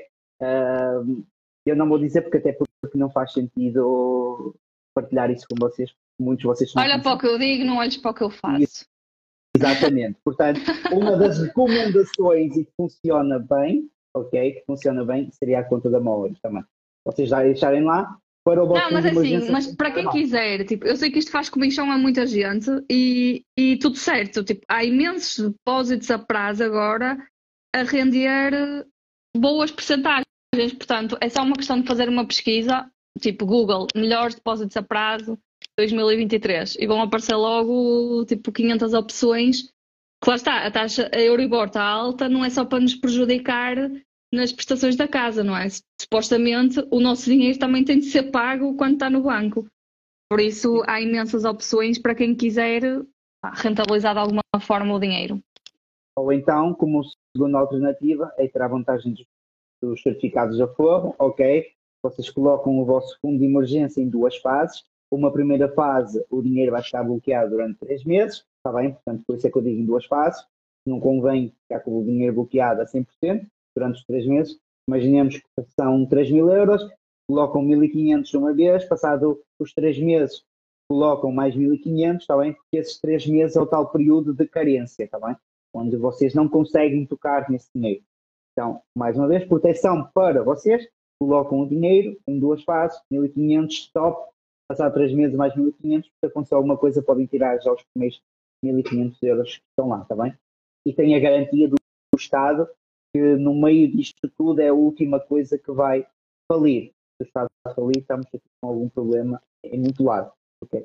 Speaker 1: Eu não vou dizer porque até porque não faz sentido partilhar isso com vocês. Muitos de vocês não
Speaker 2: Olha para o que eu digo, não olhes para o que eu faço.
Speaker 1: Exatamente. Portanto, uma das recomendações e que funciona bem, ok? Que funciona bem, seria a conta da Moelis também. Vocês já deixarem lá para o vosso
Speaker 2: Não, mas assim, mas para quem quiser, tipo, eu sei que isto faz comichão a muita gente e tudo certo, tipo, há imensos depósitos a prazo agora a render boas percentagens, portanto, é só uma questão de fazer uma pesquisa, tipo, Google, melhores depósitos a prazo 2023 e vão aparecer logo, tipo, 500 opções, que lá está, a taxa, a Euribor está alta, não é só para nos prejudicar nas prestações da casa, não é? Supostamente o nosso dinheiro também tem de ser pago quando está no banco. Por isso há imensas opções para quem quiser rentabilizar de alguma forma o dinheiro.
Speaker 1: Ou então, como segunda alternativa, é ter a vantagem dos certificados de aforro, ok? Vocês colocam o vosso fundo de emergência em duas fases. Uma primeira fase, o dinheiro vai estar bloqueado durante 3 meses, está bem? Portanto, por isso é que eu digo em duas fases. Não convém ficar com o dinheiro bloqueado a 100% durante os 3 meses. Imaginemos que são 3.000 euros, colocam 1.500 de uma vez, passado os 3 meses, colocam mais 1.500, está bem? Porque esses 3 meses é o tal período de carência, está bem? Onde vocês não conseguem tocar nesse dinheiro. Então, mais uma vez, proteção para vocês, colocam o dinheiro em duas fases, 1.500 stop, passado 3 meses mais 1.500, se acontecer alguma coisa podem tirar já os primeiros 1.500 euros que estão lá, está bem? E tem a garantia do Estado que no meio disto tudo é a última coisa que vai falir. Se o Estado vai falir, estamos aqui com algum problema em muito lado. Ok?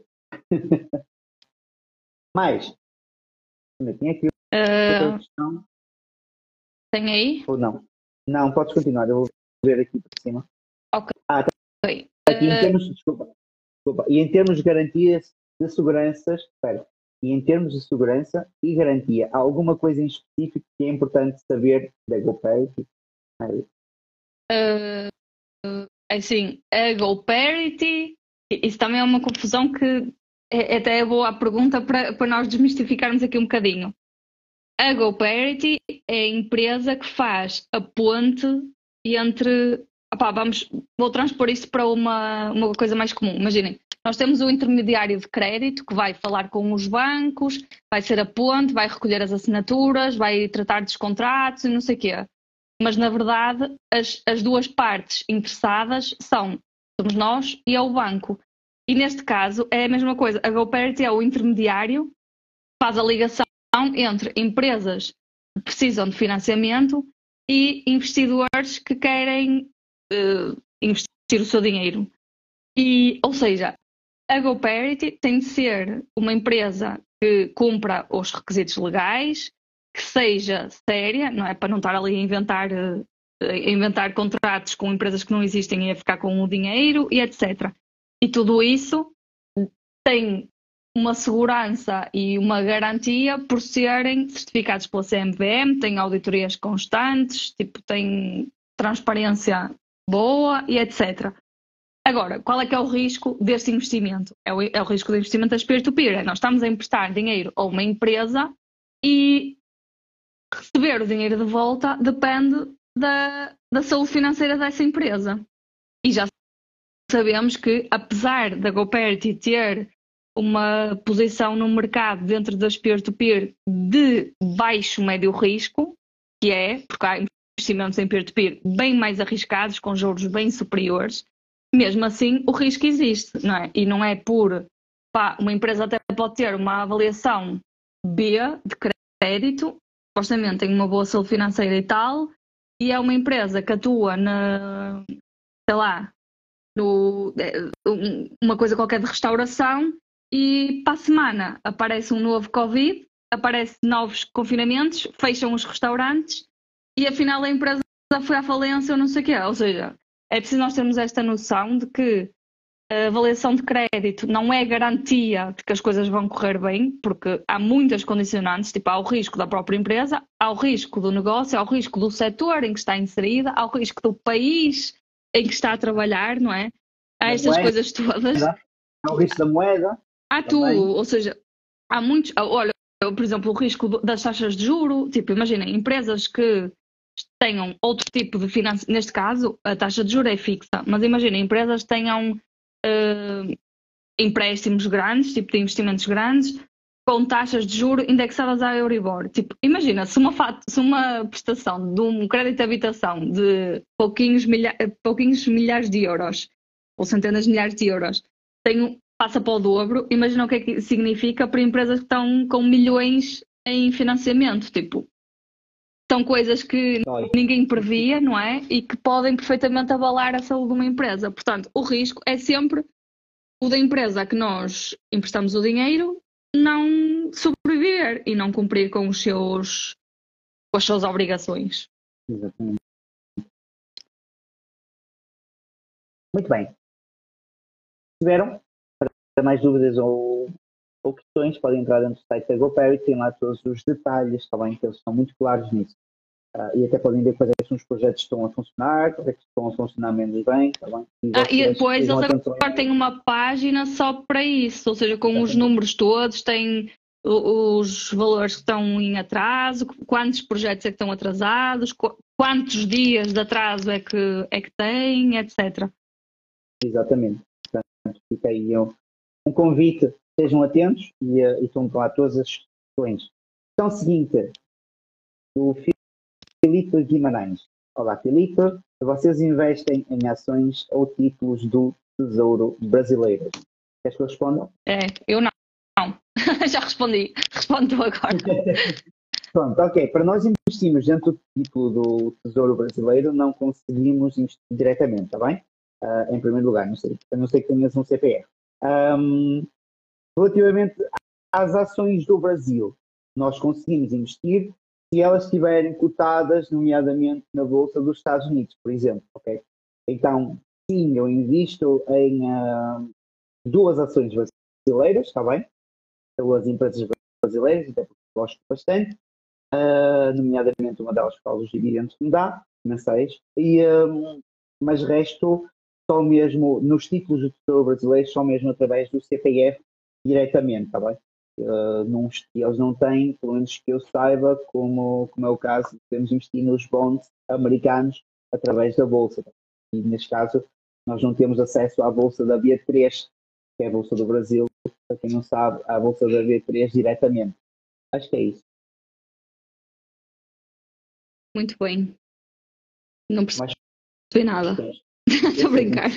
Speaker 1: Mais? Tem aqui outra questão.
Speaker 2: Tem aí?
Speaker 1: Ou não? Não, podes continuar, eu vou ver aqui por cima.
Speaker 2: Ok.
Speaker 1: Aqui em termos, desculpa. E em termos de garantias de segurança, e em termos de segurança e garantia, há alguma coisa em específico que é importante saber da GoPay?
Speaker 2: Assim, a GoParity, isso também é uma confusão que até é boa a pergunta para nós desmistificarmos aqui um bocadinho. A GoParity é a empresa que faz a ponte entre. Vou transpor isso para uma coisa mais comum. Imaginem, nós temos o intermediário de crédito que vai falar com os bancos, vai ser a ponte, vai recolher as assinaturas, vai tratar dos contratos e não sei o quê. Mas, na verdade, as duas partes interessadas somos nós e é o banco. E, neste caso, é a mesma coisa. A GoParity é o intermediário, faz a ligação entre empresas que precisam de financiamento e investidores que querem investir o seu dinheiro. Ou seja, a GoParity tem de ser uma empresa que cumpra os requisitos legais, que seja séria, não é? Para não estar ali a inventar contratos com empresas que não existem e a ficar com o dinheiro e etc. E tudo isso tem uma segurança e uma garantia por serem certificados pela CMVM, têm auditorias constantes, tipo, têm transparência boa e etc. Agora, qual é que é o risco deste investimento? É o risco do investimento das peer-to-peer. Nós estamos a emprestar dinheiro a uma empresa e receber o dinheiro de volta depende da saúde financeira dessa empresa. E já sabemos que, apesar da GoParity ter uma posição no mercado dentro das peer-to-peer de baixo médio risco, que é, porque há investimentos em peer-to-peer bem mais arriscados, com juros bem superiores, mesmo assim o risco existe, não é? E não é uma empresa até pode ter uma avaliação B de crédito, supostamente tem uma boa saúde financeira e tal, e é uma empresa que atua uma coisa qualquer de restauração, e para a semana aparece um novo Covid, aparecem novos confinamentos, fecham os restaurantes e afinal a empresa foi à falência ou não sei o quê. Ou seja, é preciso nós termos esta noção de que a avaliação de crédito não é garantia de que as coisas vão correr bem, porque há muitas condicionantes, tipo, há o risco da própria empresa, há o risco do negócio, há o risco do setor em que está inserida, há o risco do país em que está a trabalhar, não é? Há estas coisas todas.
Speaker 1: Há o risco da moeda.
Speaker 2: Há tudo, ou seja, há muitos. Olha, por exemplo, o risco das taxas de juro. Tipo, imaginem, empresas que tenham outro tipo de financiamento. Neste caso, a taxa de juro é fixa, mas imaginem, empresas que tenham empréstimos grandes, tipo de investimentos grandes, com taxas de juro indexadas à Euribor. Tipo, imagina, se uma prestação de um crédito de habitação de pouquinhos milhares de euros, ou centenas de milhares de euros, passa para o dobro, imagina o que é que significa para empresas que estão com milhões em financiamento. Tipo, são coisas que ninguém previa, não é? E que podem perfeitamente abalar a saúde de uma empresa. Portanto, o risco é sempre o da empresa a que nós emprestamos o dinheiro não sobreviver e não cumprir com as suas obrigações.
Speaker 1: Exatamente. Muito bem. Se tiveram para mais dúvidas ou questões, podem entrar dentro do site da GoParity, tem lá todos os detalhes, está bem, que eles são muito claros nisso. E até podem ver quais é que são os projetos que estão a funcionar, quais é que estão a funcionar menos bem, está bem?
Speaker 2: E depois eles agora têm uma página só para isso, ou seja, com os números todos, tem os valores que estão em atraso, quantos projetos é que estão atrasados, quantos dias de atraso é que têm, etc.
Speaker 1: Exatamente. Portanto, fica aí um convite, sejam atentos e estão lá todas as questões. Então, seguinte, do Filipe Guimarães. Olá, Filipe. Vocês investem em ações ou títulos do Tesouro Brasileiro? Queres que eu responda?
Speaker 2: Eu não. Já respondi. Respondo agora.
Speaker 1: Pronto, ok. Para nós investirmos dentro do título do Tesouro Brasileiro, não conseguimos investir diretamente, está bem? Em primeiro lugar, a não ser que tenhas um CPF. Relativamente às ações do Brasil, nós conseguimos investir se elas estiverem cotadas, nomeadamente na Bolsa dos Estados Unidos, por exemplo. Okay? Então, sim, eu invisto em duas ações brasileiras, está bem? Pelas empresas brasileiras, até porque gosto bastante, nomeadamente uma delas por causa dos dividendos que me dá, mensais, mas resto só mesmo nos títulos do Tesouro Brasileiro, só mesmo através do CPF diretamente, está bem? Eles não têm, pelo menos que eu saiba, como é o caso, podemos investir nos bonds americanos através da Bolsa. E neste caso, nós não temos acesso à Bolsa da B3, que é a Bolsa do Brasil, para quem não sabe, à Bolsa da B3 diretamente. Acho que é isso.
Speaker 2: Muito bem. Não percebi nada. Estou a brincar.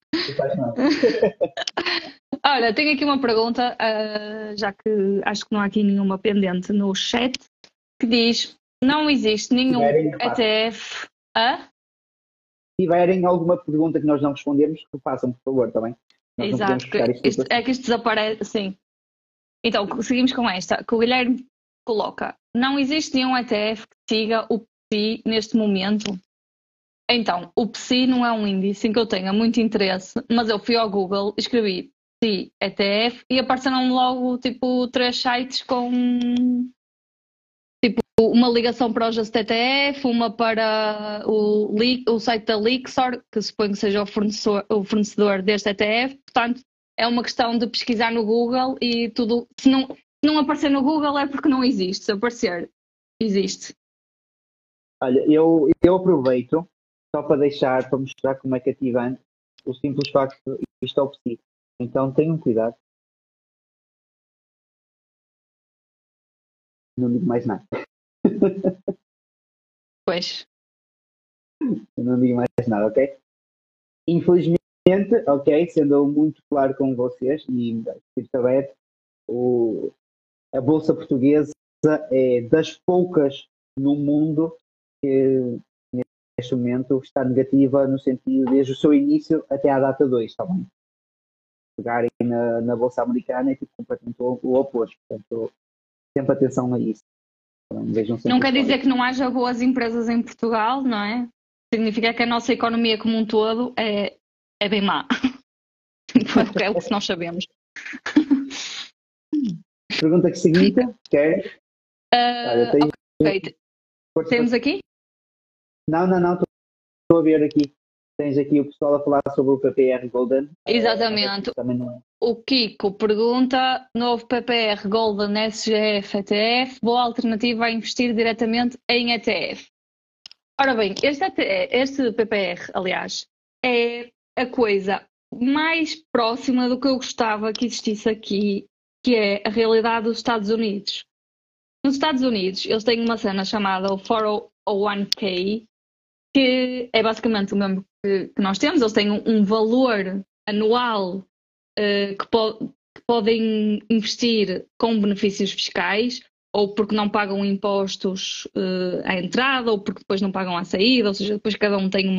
Speaker 2: Olha, tenho aqui uma pergunta, já que acho que não há aqui nenhuma pendente no chat, que diz: não existe nenhum ETF.
Speaker 1: Se tiverem alguma pergunta que nós não respondemos, façam, por favor, está bem?
Speaker 2: Exato, que isto desaparece, sim. Então, seguimos com esta, que o Guilherme coloca: não existe nenhum ETF que siga o PSI neste momento. Então, o PSI não é um índice em que eu tenha muito interesse, mas eu fui ao Google, escrevi PSI ETF e apareceram logo tipo 3 sites com tipo uma ligação para o Just ETF, uma para o site da Lixor, que suponho que seja o fornecedor deste ETF. Portanto, é uma questão de pesquisar no Google e tudo. Se não aparecer no Google é porque não existe. Se aparecer, existe.
Speaker 1: Olha, eu aproveito só para mostrar como é cativante o simples facto de isto é o possível. Então tenham cuidado. Não digo mais nada.
Speaker 2: Pois.
Speaker 1: Eu não digo mais nada, ok? Infelizmente, ok, sendo muito claro com vocês e aberto, a Bolsa Portuguesa é das poucas no mundo que neste momento está negativa no sentido desde o seu início até à data 2, está bem? Pegarem na Bolsa Americana é tipo completamente o oposto, portanto sempre atenção a isso. Então,
Speaker 2: não quer dizer que não haja boas empresas em Portugal, não é? Significa que a nossa economia como um todo é bem má. É o que nós sabemos.
Speaker 1: Pergunta que seguinte, quer?
Speaker 2: Ok. Temos aqui?
Speaker 1: Não, estou a ver aqui. Tens aqui o pessoal a falar sobre o PPR Golden.
Speaker 2: Exatamente. O Kiko pergunta: novo PPR Golden SGF ETF, boa alternativa a investir diretamente em ETF? Ora bem, este PPR, aliás, é a coisa mais próxima do que eu gostava que existisse aqui, que é a realidade dos Estados Unidos. Nos Estados Unidos, eles têm uma cena chamada o 401k, que é basicamente o mesmo que nós temos. Eles têm um valor anual que podem investir com benefícios fiscais, ou porque não pagam impostos à entrada, ou porque depois não pagam à saída, ou seja, depois cada um tem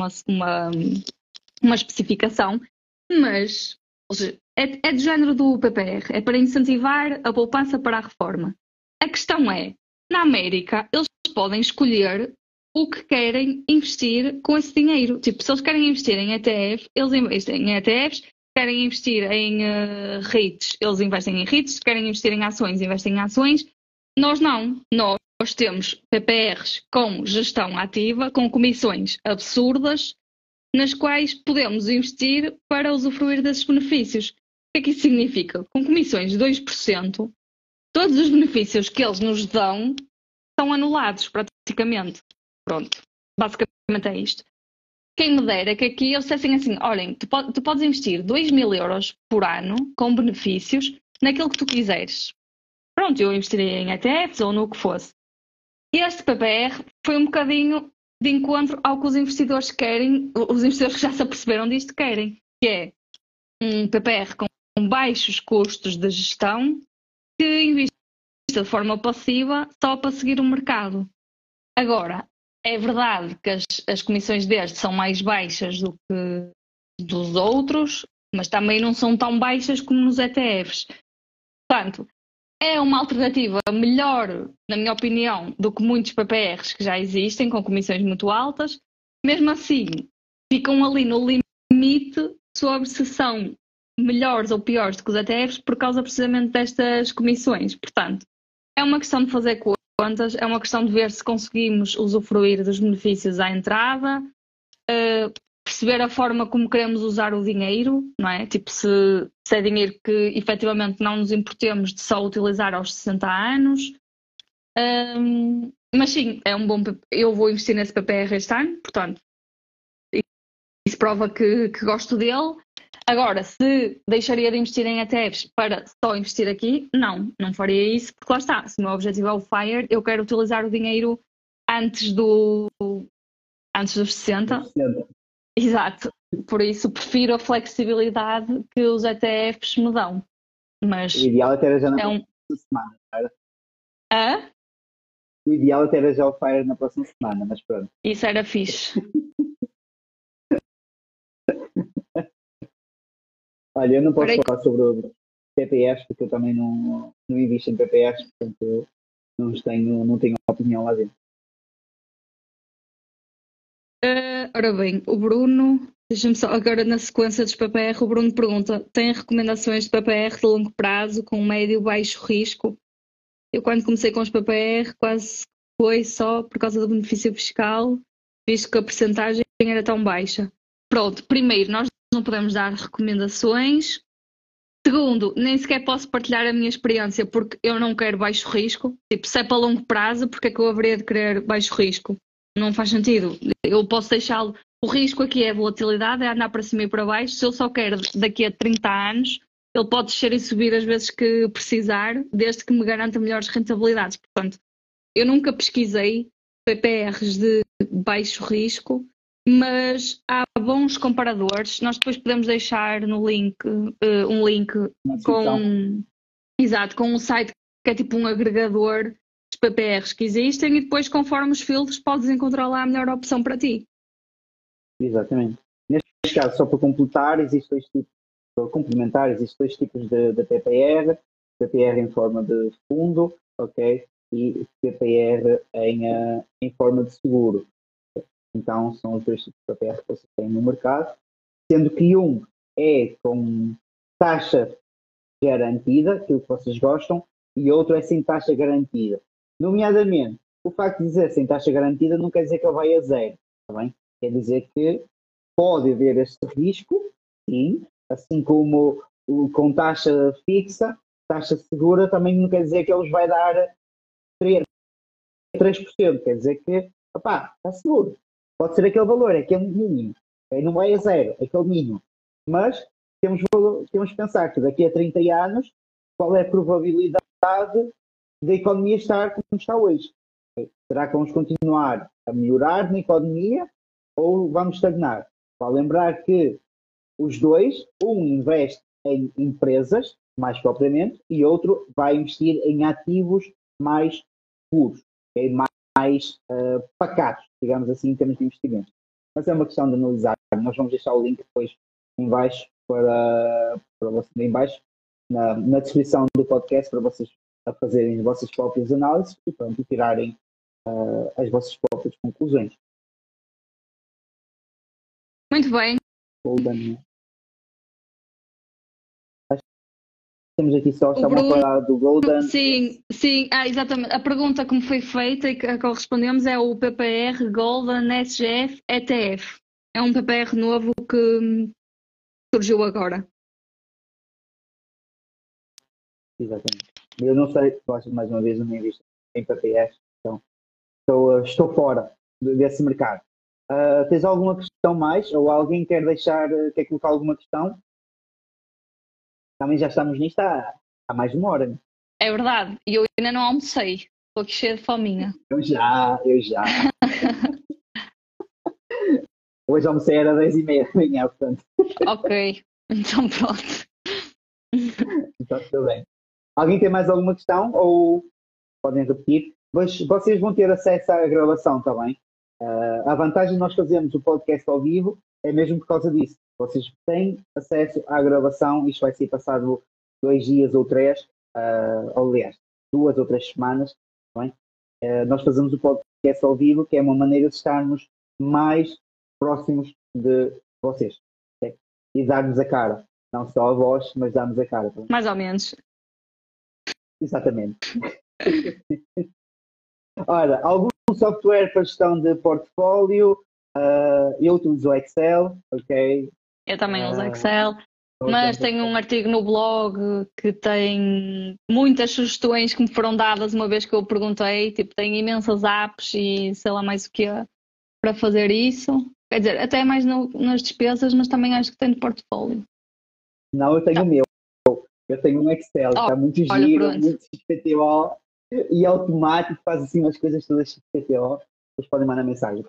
Speaker 2: uma especificação, mas ou seja, é do género do PPR, é para incentivar a poupança para a reforma. A questão é, na América, eles podem escolher o que querem investir com esse dinheiro. Tipo, se eles querem investir em ETF, eles investem em ETFs. Se querem investir em REITs, eles investem em REITs. Se querem investir em ações, investem em ações. Nós não. Nós temos PPRs com gestão ativa, com comissões absurdas, nas quais podemos investir para usufruir desses benefícios. O que é que isso significa? Com comissões de 2%, todos os benefícios que eles nos dão são anulados, praticamente. Pronto, basicamente é isto. Quem me dera que aqui eles dissessem assim: olhem, tu podes investir 2.000 euros por ano com benefícios naquilo que tu quiseres. Pronto, eu investiria em ETFs ou no que fosse. E este PPR foi um bocadinho de encontro ao que os investidores querem, os investidores que já se aperceberam disto querem, que é um PPR com baixos custos de gestão que investe de forma passiva só para seguir o mercado. Agora, é verdade que as comissões deste são mais baixas do que dos outros, mas também não são tão baixas como nos ETFs. Portanto, é uma alternativa melhor, na minha opinião, do que muitos PPRs que já existem, com comissões muito altas. Mesmo assim, ficam ali no limite sobre se são melhores ou piores do que os ETFs por causa precisamente destas comissões. Portanto, é uma questão de fazer contas, é uma questão de ver se conseguimos usufruir dos benefícios à entrada, perceber a forma como queremos usar o dinheiro, não é? Tipo, se é dinheiro que efetivamente não nos importemos de só utilizar aos 60 anos. Mas sim, é um bom. Eu vou investir nesse PPR este ano, portanto, isso prova que gosto dele. Agora, se deixaria de investir em ETFs para só investir aqui, não faria isso, porque lá está, se o meu objetivo é o FIRE, eu quero utilizar o dinheiro antes dos 60. Exato, por isso prefiro a flexibilidade que os ETFs me dão. Mas
Speaker 1: o ideal até era já na próxima semana, não era? O ideal até era já o FIRE na próxima semana, mas pronto.
Speaker 2: Isso era fixe.
Speaker 1: Olha, eu não posso falar sobre PPRs porque eu também não invisto em PPRs, portanto não tenho opinião lá dentro.
Speaker 2: Ora bem, o Bruno, deixa-me só agora na sequência dos PPR, o Bruno pergunta: tem recomendações de PPR de longo prazo com médio baixo risco? Eu quando comecei com os PPR quase foi só por causa do benefício fiscal, visto que a percentagem era tão baixa. Pronto, primeiro, nós não podemos dar recomendações. Segundo, nem sequer posso partilhar a minha experiência porque eu não quero baixo risco. Tipo, se é para longo prazo, porque é que eu haveria de querer baixo risco? Não faz sentido. Eu posso deixá-lo. O risco aqui é a volatilidade, é andar para cima e para baixo. Se eu só quero daqui a 30 anos, ele pode descer e subir as vezes que precisar, desde que me garanta melhores rentabilidades. Portanto, eu nunca pesquisei PPRs de baixo risco, mas há bons comparadores. Nós depois podemos deixar no link um link com um site que é tipo um agregador dos PPRs que existem e depois, conforme os filtros, podes encontrar lá a melhor opção para ti.
Speaker 1: Exatamente. Neste caso, só para completar, existem dois tipos de PPR. PPR em forma de fundo, ok? E PPR em forma de seguro. Então, são os dois tipos de PPR que vocês têm no mercado, sendo que um é com taxa garantida, aquilo que vocês gostam, e outro é sem taxa garantida. Nomeadamente, o facto de dizer sem taxa garantida não quer dizer que ele vai a zero, tá bem? Quer dizer que pode haver este risco, sim, assim como com taxa fixa, taxa segura também não quer dizer que eles vai dar 3%, quer dizer que, opá, está seguro. Pode ser aquele valor, é aquele mínimo. Não vai a zero, é aquele mínimo. Mas temos que pensar que daqui a 30 anos, qual é a probabilidade da economia estar como está hoje? Será que vamos continuar a melhorar na economia ou vamos estagnar? Para lembrar que os dois, um investe em empresas, mais propriamente, e outro vai investir em ativos mais puros, okay? mais pacatos, digamos assim, em termos de investimento. Mas é uma questão de analisar. Nós vamos deixar o link depois em baixo para vocês, em baixo, na descrição do podcast, para vocês fazerem as vossas próprias análises e pronto, tirarem as vossas próprias conclusões.
Speaker 2: Muito bem.
Speaker 1: Temos aqui só a falar do Golden.
Speaker 2: Sim, exatamente. A pergunta que me foi feita e que respondemos é o PPR Golden SGF ETF. É um PPR novo que surgiu agora.
Speaker 1: Exatamente. Eu não sei, gosto mais uma vez, não me visto em PPR, então estou fora desse mercado. Tens alguma questão mais? Ou alguém quer colocar alguma questão? Também já estamos nisto há mais de uma hora. Né?
Speaker 2: É verdade, e eu ainda não almocei. Estou aqui cheia de fominha.
Speaker 1: Eu já. Hoje almocei era 10h30 da manhã, portanto.
Speaker 2: Ok, então pronto.
Speaker 1: Então tudo bem. Alguém tem mais alguma questão? Ou podem repetir? Mas vocês vão ter acesso à gravação também. A vantagem de nós fazermos o podcast ao vivo é mesmo por causa disso. Vocês têm acesso à gravação, isto vai ser passado 2 dias ou 3, ou aliás, 2 ou 3 semanas. Tá bem? Nós fazemos o podcast ao vivo, que é uma maneira de estarmos mais próximos de vocês. Okay? E dar-nos a cara. Não só a voz, mas dar-nos a cara. Tá?
Speaker 2: Mais ou menos.
Speaker 1: Exatamente. Ora, algum software para gestão de portfólio? Eu utilizo o Excel, ok?
Speaker 2: Eu também uso Excel, mas tenho um artigo no blog que tem muitas sugestões que me foram dadas uma vez que eu perguntei, tipo, tem imensas apps e sei lá mais o que é para fazer isso. Quer dizer, até mais nas despesas, mas também acho que tem de portfólio.
Speaker 1: Não, eu tenho o meu. Eu tenho um Excel que está muito giro, muito XPTO e automático, faz assim umas coisas todas XPTO. Vocês podem mandar mensagem.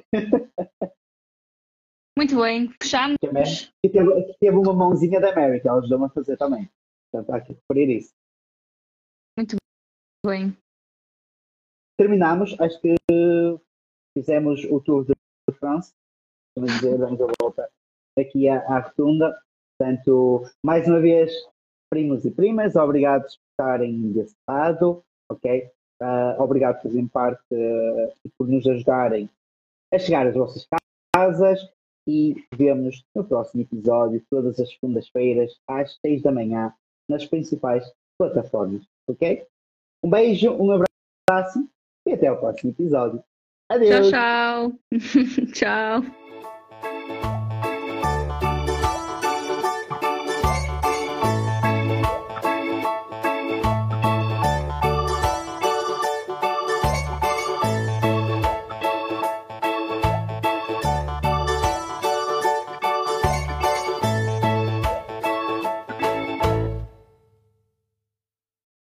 Speaker 2: Muito bem, fechamos.
Speaker 1: E teve uma mãozinha da Mary, que ela ajudou-me a fazer também. Portanto, há que referir isso.
Speaker 2: Muito bem.
Speaker 1: Terminamos, acho que fizemos o Tour de France. Vamos dizer, damos a volta aqui à rotunda. Portanto, mais uma vez, primos e primas, obrigados por estarem desse lado, ok? Obrigado por fazerem parte e por nos ajudarem a chegar às vossas casas e vemo-nos no próximo episódio, todas as segundas-feiras, às 6 da manhã, nas principais plataformas, ok? Um beijo, um abraço e até ao próximo episódio.
Speaker 2: Tchau,
Speaker 1: Adeus!
Speaker 2: tchau. Tchau.